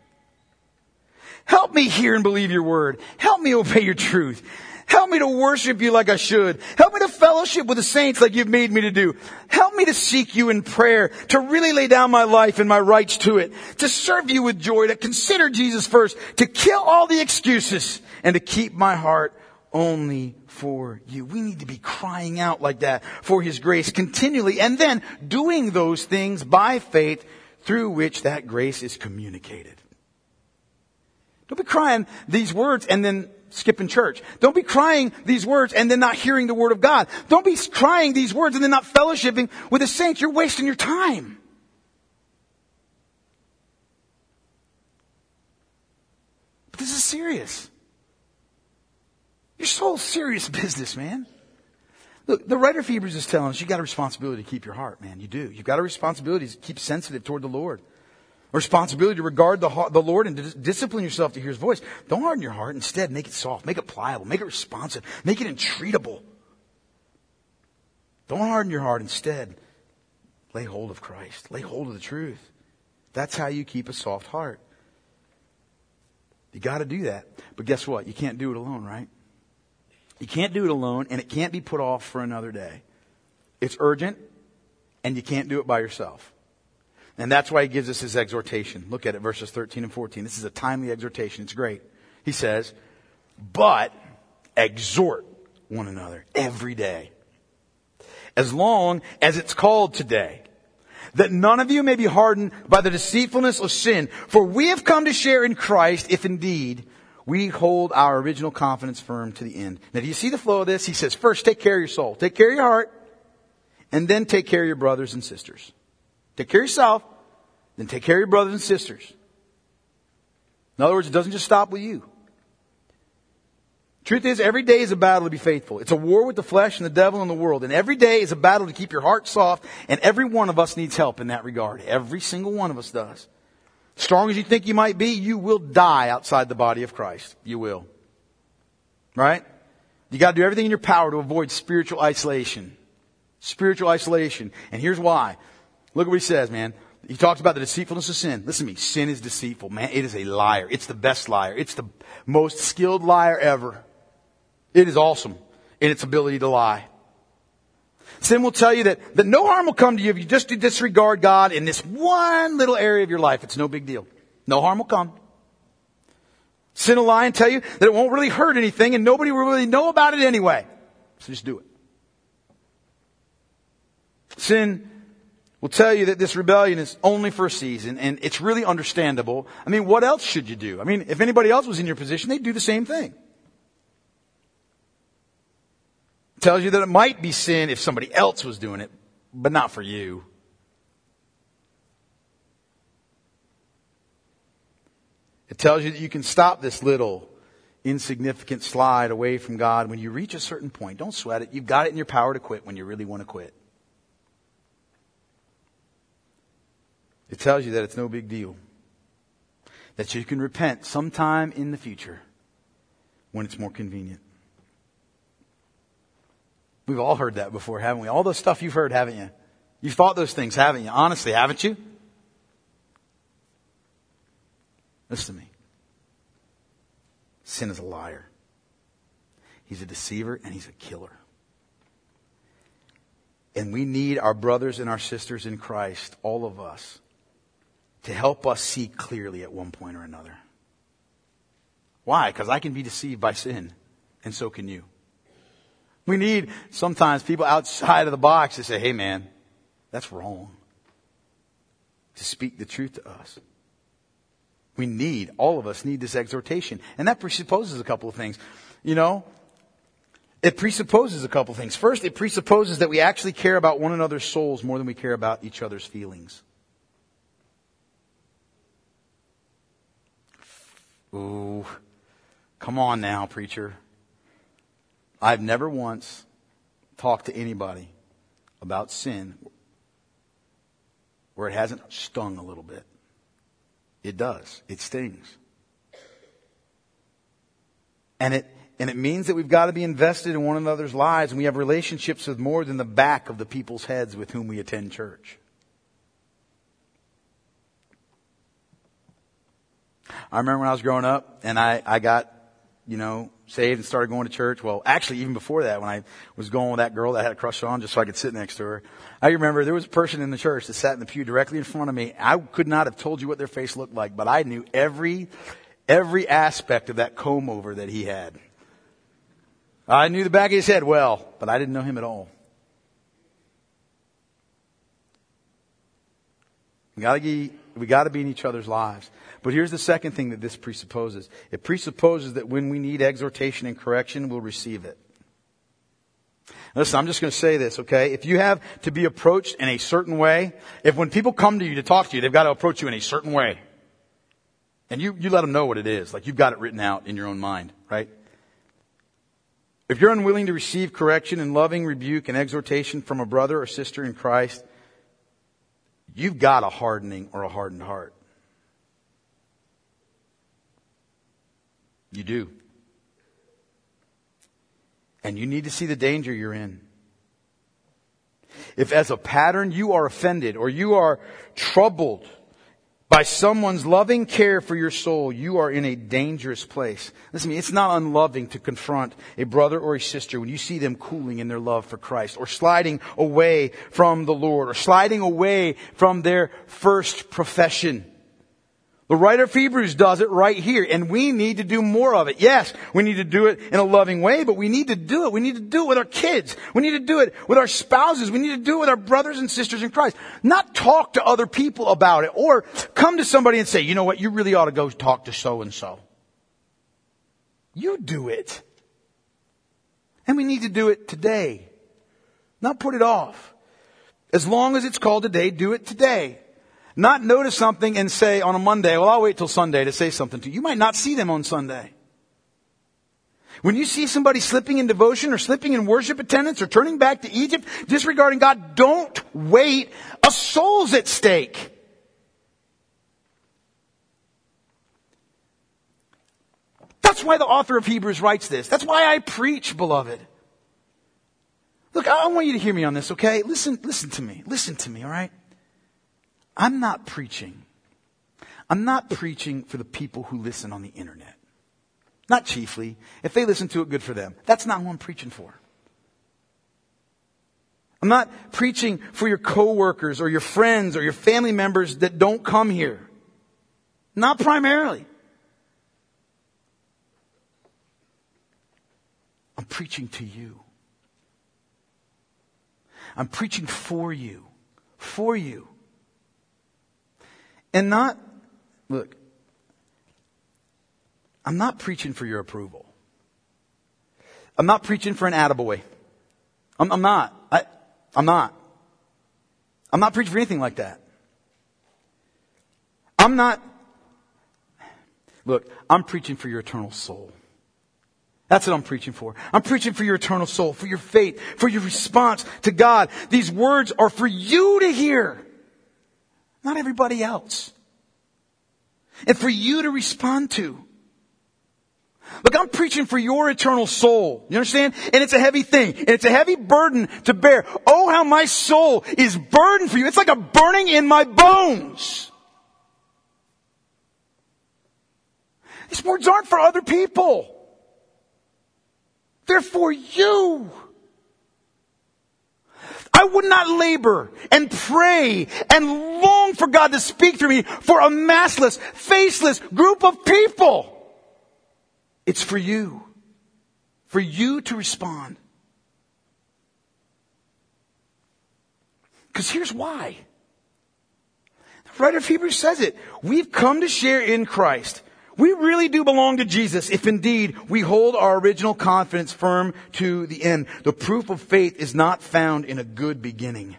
Help me hear and believe your word. Help me obey your truth. Help me to worship you like I should. Help me to fellowship with the saints like you've made me to do. Help me to seek you in prayer, to really lay down my life and my rights to it, to serve you with joy, to consider Jesus first, to kill all the excuses, and to keep my heart only for you. We need to be crying out like that for His grace continually, and then doing those things by faith through which that grace is communicated. Don't be crying these words and then skipping church. Don't be crying these words and then not hearing the word of God. Don't be crying these words and then not fellowshipping with the saints. You're wasting your time. But this is serious. Your soul's serious business, man. Look, the writer of Hebrews is telling us you got a responsibility to keep your heart, man. You do. You've got a responsibility to keep sensitive toward the Lord. A responsibility to regard the Lord and to discipline yourself to hear His voice. Don't harden your heart. Instead, make it soft. Make it pliable. Make it responsive. Make it entreatable. Don't harden your heart. Instead, lay hold of Christ. Lay hold of the truth. That's how you keep a soft heart. You got to do that. But guess what? You can't do it alone, right? You can't do it alone, and it can't be put off for another day. It's urgent, and you can't do it by yourself. And that's why he gives us his exhortation. Look at it, verses 13 and 14. This is a timely exhortation. It's great. He says, but exhort one another every day, as long as it's called today, that none of you may be hardened by the deceitfulness of sin. For we have come to share in Christ if indeed we hold our original confidence firm to the end. Now, do you see the flow of this? He says, first, take care of your soul. Take care of your heart. And then take care of your brothers and sisters. Take care of yourself, then take care of your brothers and sisters. In other words, it doesn't just stop with you. Truth is, every day is a battle to be faithful. It's a war with the flesh and the devil and the world. And every day is a battle to keep your heart soft. And every one of us needs help in that regard. Every single one of us does. Strong as you think you might be, you will die outside the body of Christ. You will. Right? You got to do everything in your power to avoid spiritual isolation. Spiritual isolation. And here's why. Look at what he says, man. He talks about the deceitfulness of sin. Listen to me. Sin is deceitful, man. It is a liar. It's the best liar. It's the most skilled liar ever. It is awesome in its ability to lie. Sin will tell you that no harm will come to you if you just disregard God in this one little area of your life. It's no big deal. No harm will come. Sin will lie and tell you that it won't really hurt anything and nobody will really know about it anyway. So just do it. Sin will tell you that this rebellion is only for a season and it's really understandable. I mean, what else should you do? I mean, if anybody else was in your position, they'd do the same thing. It tells you that it might be sin if somebody else was doing it, but not for you. It tells you that you can stop this little insignificant slide away from God when you reach a certain point. Don't sweat it. You've got it in your power to quit when you really want to quit. It tells you that it's no big deal. That you can repent sometime in the future when it's more convenient. We've all heard that before, haven't we? All the stuff you've heard, haven't you? You've thought those things, haven't you? Honestly, haven't you? Listen to me. Sin is a liar. He's a deceiver and he's a killer. And we need our brothers and our sisters in Christ, all of us, to help us see clearly at one point or another. Why? Because I can be deceived by sin, and so can you. We need sometimes people outside of the box to say, hey man, that's wrong. To speak the truth to us. All of us need this exhortation. And that presupposes a couple of things. You know, it presupposes a couple of things. First, it presupposes that we actually care about one another's souls more than we care about each other's feelings. Ooh, come on now, preacher. I've never once talked to anybody about sin where it hasn't stung a little bit. It does. It stings. And it means that we've got to be invested in one another's lives, and we have relationships with more than the back of the people's heads with whom we attend church. I remember when I was growing up and I got, saved and started going to church. Well, actually, even before that, when I was going with that girl that I had a crush on just so I could sit next to her, I remember there was a person in the church that sat in the pew directly in front of me. I could not have told you what their face looked like, but I knew every aspect of that comb over that he had. I knew the back of his head well, but I didn't know him at all. We got to be in each other's lives. But here's the second thing that this presupposes. It presupposes that when we need exhortation and correction, we'll receive it. Listen, I'm just going to say this, okay? If you have to be approached in a certain way, if when people come to you to talk to you, they've got to approach you in a certain way. And you let them know what it is. Like you've got it written out in your own mind, right? If you're unwilling to receive correction and loving rebuke and exhortation from a brother or sister in Christ, you've got a hardening or a hardened heart. You do. And you need to see the danger you're in. If as a pattern you are offended or you are troubled by someone's loving care for your soul, you are in a dangerous place. Listen to me, it's not unloving to confront a brother or a sister when you see them cooling in their love for Christ, or sliding away from the Lord, or sliding away from their first profession. The writer of Hebrews does it right here, and we need to do more of it. Yes, we need to do it in a loving way, but we need to do it. We need to do it with our kids. We need to do it with our spouses. We need to do it with our brothers and sisters in Christ. Not talk to other people about it, or come to somebody and say, you know what, you really ought to go talk to so-and-so. You do it. And we need to do it today. Not put it off. As long as it's called today, do it today. Not notice something and say on a Monday, well, I'll wait till Sunday to say something to you. You might not see them on Sunday. When you see somebody slipping in devotion or slipping in worship attendance or turning back to Egypt, disregarding God, don't wait. A soul's at stake. That's why the author of Hebrews writes this. That's why I preach, beloved. Look, I want you to hear me on this, okay? Listen to me. Listen to me, all right? I'm not preaching for the people who listen on the internet. Not chiefly. If they listen to it, good for them. That's not who I'm preaching for. I'm not preaching for your coworkers or your friends or your family members that don't come here. Not primarily. I'm preaching to you. I'm preaching for you. For you. And not, look, I'm not preaching for your approval. I'm not preaching for an attaboy. I'm not. I'm not preaching for anything like that. I'm preaching for your eternal soul. That's what I'm preaching for. I'm preaching for your eternal soul, for your faith, for your response to God. These words are for you to hear. Not everybody else. And for you to respond to. Look, I'm preaching for your eternal soul. You understand? And it's a heavy thing. And it's a heavy burden to bear. Oh, how my soul is burdened for you. It's like a burning in my bones. These words aren't for other people. They're for you. I would not labor and pray and long for God to speak through me for a massless, faceless group of people. It's for you. For you to respond. Because here's why. The writer of Hebrews says it. We've come to share in Christ. We really do belong to Jesus if indeed we hold our original confidence firm to the end. The proof of faith is not found in a good beginning.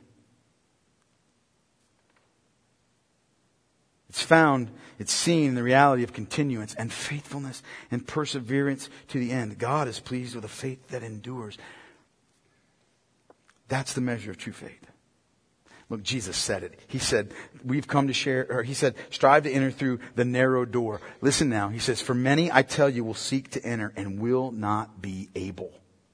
It's seen in the reality of continuance and faithfulness and perseverance to the end. God is pleased with a faith that endures. That's the measure of true faith. Look, Jesus said it. He said, strive to enter through the narrow door. Listen now. He says, for many, I tell you, will seek to enter and will not be able.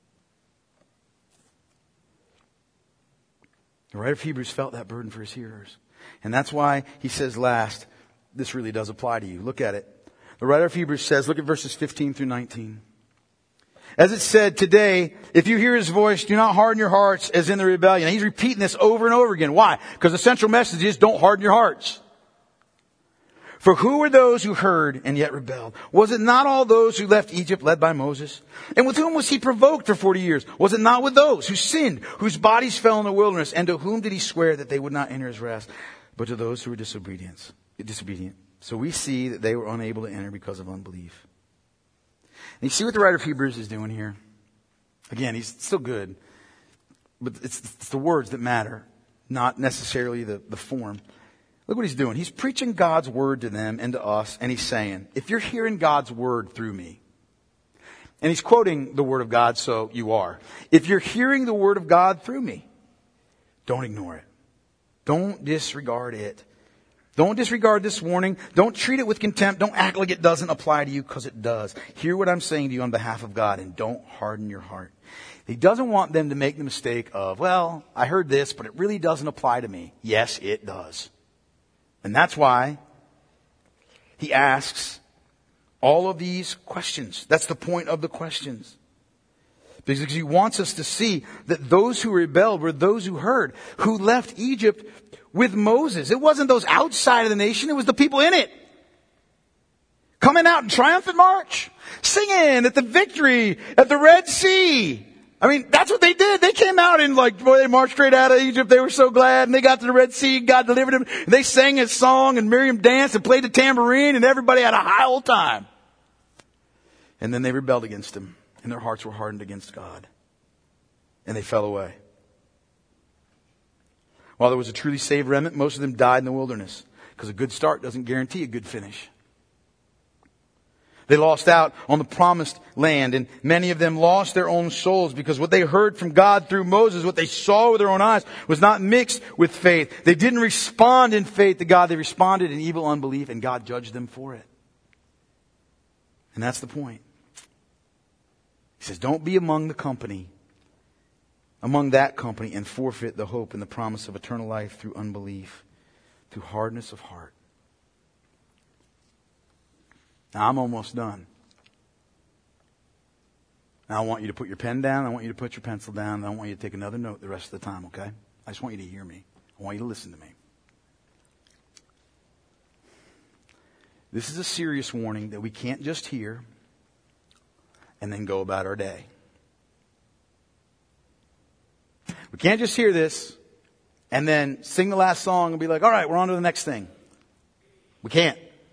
The writer of Hebrews felt that burden for his hearers. And that's why he says last, this really does apply to you. Look at it. The writer of Hebrews says, look at verses 15 through 19. As it said today, if you hear his voice, do not harden your hearts as in the rebellion. And he's repeating this over and over again. Why? Because the central message is don't harden your hearts. For who were those who heard and yet rebelled? Was it not all those who left Egypt led by Moses? And with whom was he provoked for 40 years? Was it not with those who sinned, whose bodies fell in the wilderness? And to whom did he swear that they would not enter his rest? But to those who were disobedient. So we see that they were unable to enter because of unbelief. And you see what the writer of Hebrews is doing here? Again, he's still good. But it's the words that matter, not necessarily the form. Look what he's doing. He's preaching God's word to them and to us. And he's saying, if you're hearing God's word through me, and he's quoting the word of God, so you are. If you're hearing the word of God through me, don't ignore it. Don't disregard it. Don't disregard this warning. Don't treat it with contempt. Don't act like it doesn't apply to you, because it does. Hear what I'm saying to you on behalf of God, and don't harden your heart. He doesn't want them to make the mistake of, well, I heard this, but it really doesn't apply to me. Yes, it does. And that's why he asks all of these questions. That's the point of the questions. Because he wants us to see that those who rebelled were those who heard, who left Egypt with Moses. It wasn't those outside of the nation, it was the people in it. Coming out in triumphant march, singing at the victory at the Red Sea. I mean, that's what they did. They came out and they marched straight out of Egypt. They were so glad, and they got to the Red Sea, God delivered them. They sang his song, and Miriam danced and played the tambourine, and everybody had a high old time. And then they rebelled against him, and their hearts were hardened against God. And they fell away. While there was a truly saved remnant, most of them died in the wilderness, because a good start doesn't guarantee a good finish. They lost out on the promised land, and many of them lost their own souls because what they heard from God through Moses, what they saw with their own eyes, was not mixed with faith. They didn't respond in faith to God. They responded in evil unbelief, and God judged them for it. And that's the point. He says, don't be among that company, and forfeit the hope and the promise of eternal life through unbelief, through hardness of heart. Now, I'm almost done. Now, I want you to put your pen down. I want you to put your pencil down. And I want you to take another note the rest of the time, okay? I just want you to hear me. I want you to listen to me. This is a serious warning that we can't just hear and then go about our day. We can't just hear this and then sing the last song and be like, all right, we're on to the next thing. We can't.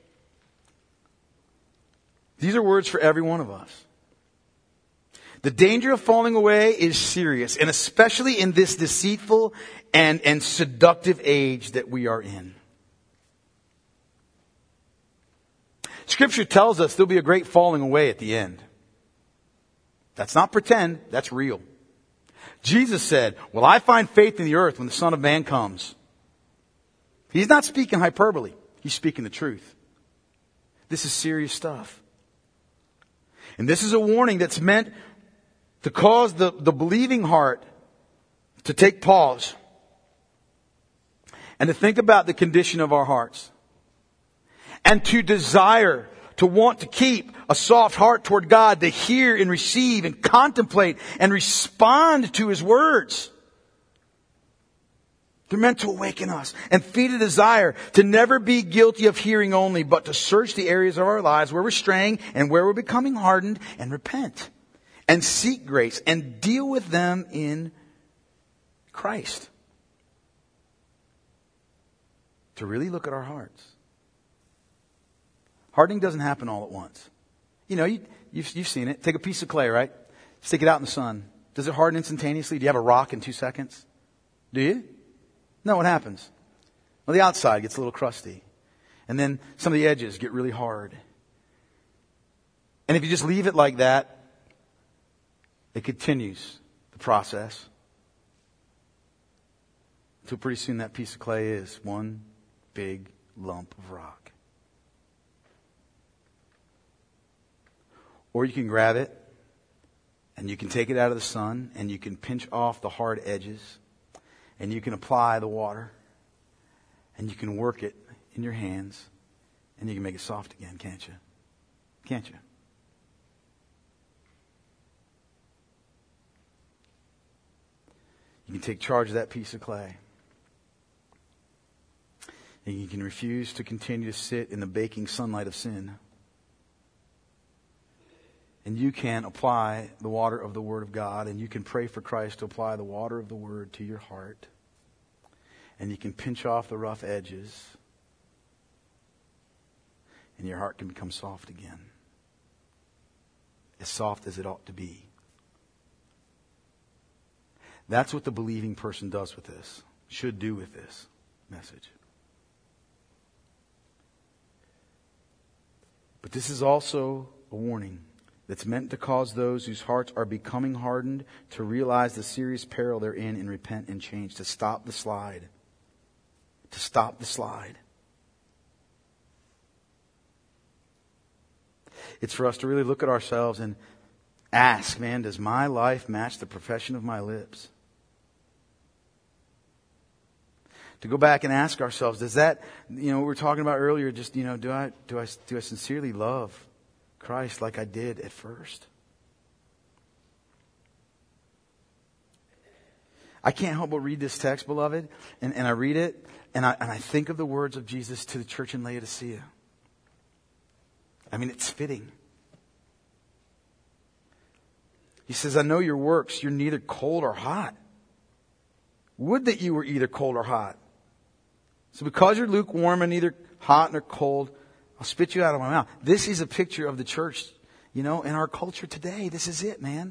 These are words for every one of us. The danger of falling away is serious, and especially in this deceitful and seductive age that we are in. Scripture tells us there'll be a great falling away at the end. That's not pretend, that's real. Jesus said, will I find faith in the earth when the Son of Man comes? He's not speaking hyperbole. He's speaking the truth. This is serious stuff. And this is a warning that's meant to cause the believing heart to take pause and to think about the condition of our hearts and to desire to want to keep a soft heart toward God, to hear and receive and contemplate and respond to His words. They're meant to awaken us and feed a desire to never be guilty of hearing only, but to search the areas of our lives where we're straying and where we're becoming hardened and repent and seek grace and deal with them in Christ. To really look at our hearts. Hardening doesn't happen all at once. You know, you've seen it. Take a piece of clay, right? Stick it out in the sun. Does it harden instantaneously? Do you have a rock in 2 seconds? Do you? No, what happens? Well, the outside gets a little crusty. And then some of the edges get really hard. And if you just leave it like that, it continues the process. Until pretty soon that piece of clay is one big lump of rock. Or you can grab it and you can take it out of the sun and you can pinch off the hard edges. And you can apply the water. And you can work it in your hands. And you can make it soft again, can't you? Can't you? You can take charge of that piece of clay. And you can refuse to continue to sit in the baking sunlight of sin. And you can apply the water of the Word of God, and you can pray for Christ to apply the water of the Word to your heart. And you can pinch off the rough edges, and your heart can become soft again. As soft as it ought to be. That's what the believing person does with this, should do with this message. But this is also a warning that's meant to cause those whose hearts are becoming hardened to realize the serious peril they're in and repent and change, to stop the slide. To stop the slide. It's for us to really look at ourselves and ask, man, does my life match the profession of my lips? To go back and ask ourselves, does that, we were talking about earlier, just, do I sincerely love Christ like I did at first? I can't help but read this text, beloved, and I read it, and I think of the words of Jesus to the church in Laodicea. I mean, it's fitting. He says, I know your works. You're neither cold or hot. Would that you were either cold or hot. So because you're lukewarm and neither hot nor cold, I'll spit you out of my mouth. This is a picture of the church, in our culture today. This is it, man.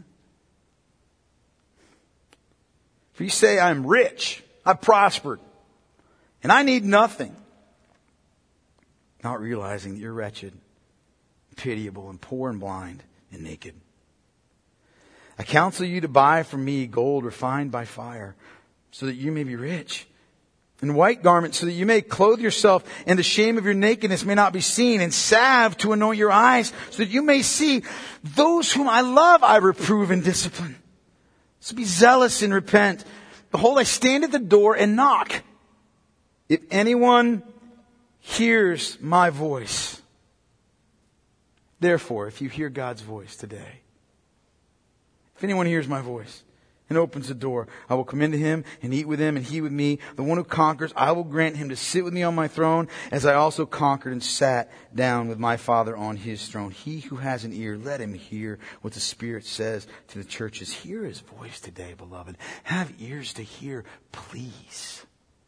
If you say, I'm rich, I've prospered, and I need nothing, not realizing that you're wretched, pitiable, and poor and blind and naked. I counsel you to buy from me gold refined by fire, so that you may be rich, and white garments, so that you may clothe yourself, and the shame of your nakedness may not be seen, and salve to anoint your eyes, so that you may see. Those whom I love I reprove and discipline. So be zealous and repent. Behold, I stand at the door and knock. If anyone hears my voice. Therefore, if you hear God's voice today, if anyone hears my voice and opens the door, I will come into him and eat with him and he with me. The one who conquers, I will grant him to sit with me on my throne, as I also conquered and sat down with my Father on his throne. He who has an ear, let him hear what the Spirit says to the churches. Hear his voice today, beloved. Have ears to hear, please.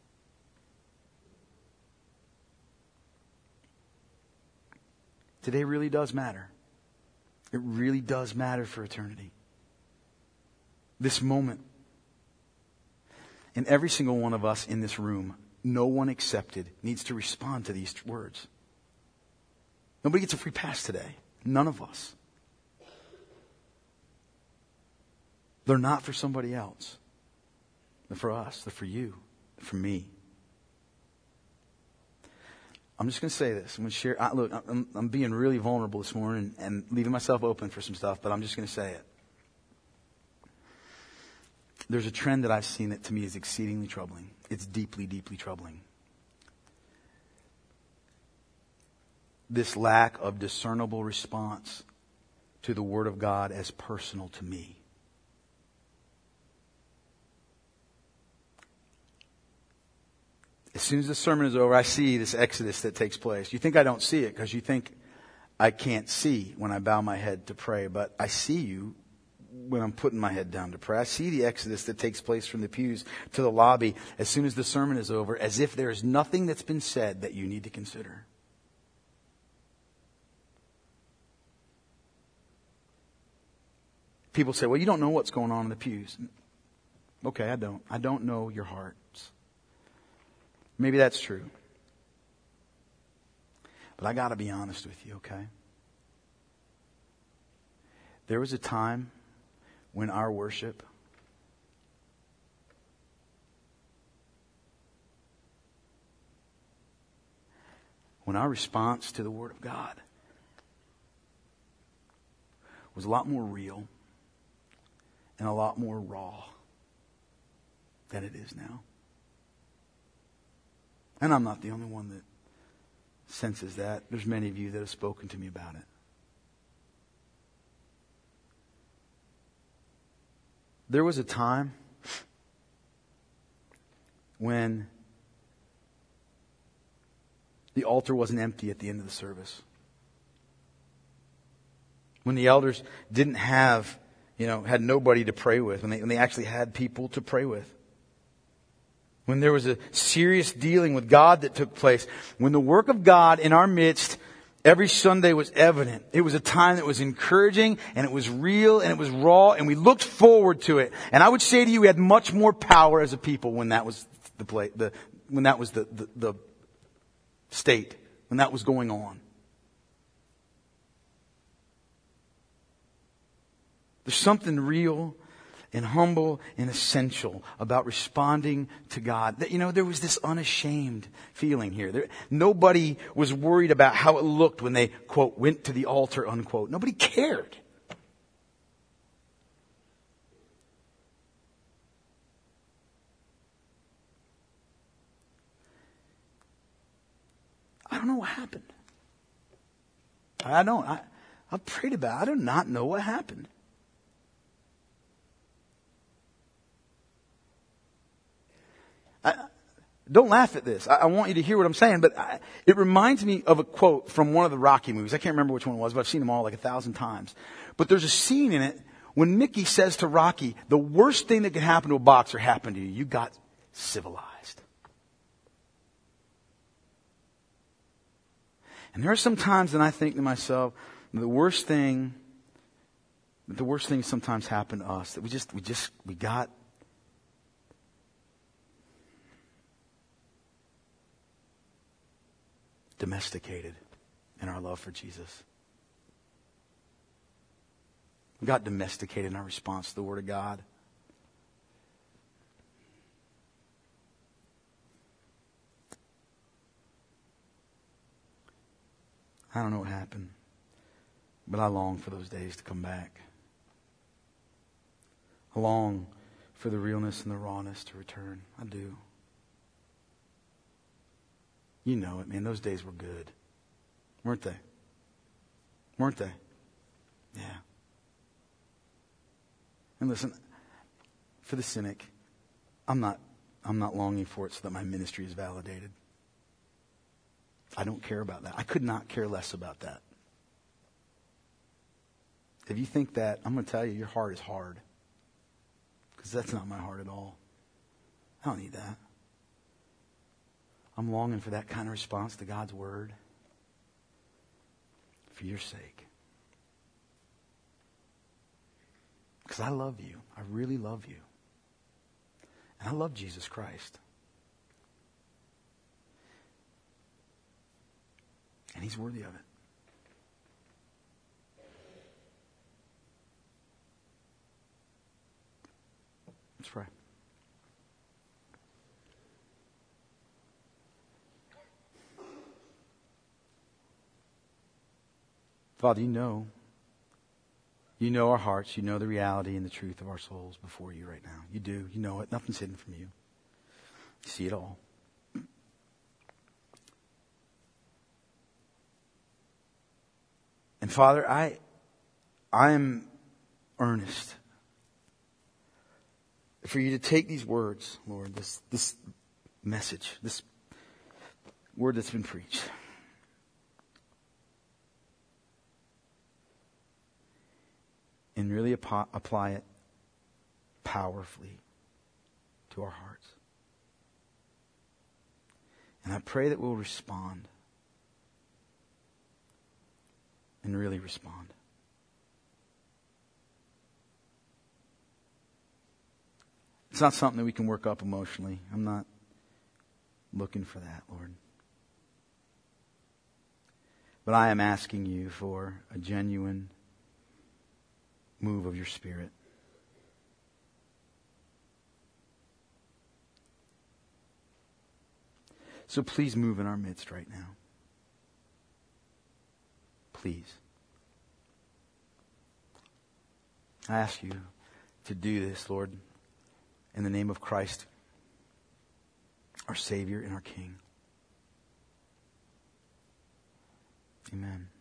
Today really does matter. It really does matter for eternity. This moment. And every single one of us in this room, no one excepted, needs to respond to these words. Nobody gets a free pass today. None of us. They're not for somebody else. They're for us. They're for you. They're for me. I'm just going to say this. I'm going to share. Look, I'm being really vulnerable this morning and leaving myself open for some stuff, but I'm just going to say it. There's a trend that I've seen that to me is exceedingly troubling. It's deeply, deeply troubling. This lack of discernible response to the Word of God as personal to me. As soon as the sermon is over, I see this exodus that takes place. You think I don't see it because you think I can't see when I bow my head to pray, but I see you when I'm putting my head down to pray. I see the exodus that takes place from the pews to the lobby as soon as the sermon is over, as if there is nothing that's been said that you need to consider. People say, well, you don't know what's going on in the pews. Okay, I don't. I don't know your hearts. Maybe that's true. But I got to be honest with you, okay? There was a time when our worship when our response to the Word of God was a lot more real and a lot more raw than it is now. And I'm not the only one that senses that. There's many of you that have spoken to me about it. There was a time when the altar wasn't empty at the end of the service. When the elders didn't have, had nobody to pray with. When they actually had people to pray with. When there was a serious dealing with God that took place. When the work of God in our midst every Sunday was evident. It was a time that was encouraging, and it was real, and it was raw, and we looked forward to it. And I would say to you, we had much more power as a people when that was the state, when that was going on. There's something real and humble and essential about responding to God. That, there was this unashamed feeling here. Nobody was worried about how it looked when they, quote, went to the altar, unquote. Nobody cared. I don't know what happened. I've prayed about it. I do not know what happened. Don't laugh at this. I want you to hear what I'm saying, but it reminds me of a quote from one of the Rocky movies. I can't remember which one it was, but I've seen them all like 1,000 times. But there's a scene in it when Mickey says to Rocky, the worst thing that could happen to a boxer happened to you. You got civilized. And there are some times that I think to myself, the worst thing sometimes happened to us, that we got domesticated in our love for Jesus. We got domesticated in our response to the Word of God. I don't know what happened, but I long for those days to come back. I long for the realness and the rawness to return. I do. You know it, man. Those days were good. Weren't they? Weren't they? Yeah. And listen, for the cynic, I'm not longing for it so that my ministry is validated. I don't care about that. I could not care less about that. If you think that, I'm going to tell you, your heart is hard. Because that's not my heart at all. I don't need that. I'm longing for that kind of response to God's Word. For your sake. Because I love you. I really love you. And I love Jesus Christ. And He's worthy of it. Let's pray. Father, you know our hearts. You know the reality and the truth of our souls before you right now. You do. You know it. Nothing's hidden from you. You see it all. And Father, I am earnest for you to take these words, Lord, this message, this word that's been preached, and really apply it powerfully to our hearts. And I pray that we'll respond. And really respond. It's not something that we can work up emotionally. I'm not looking for that, Lord. But I am asking you for a genuine move of your Spirit. So please move in our midst right now. Please. I ask you to do this, Lord, in the name of Christ, our Savior and our King. Amen.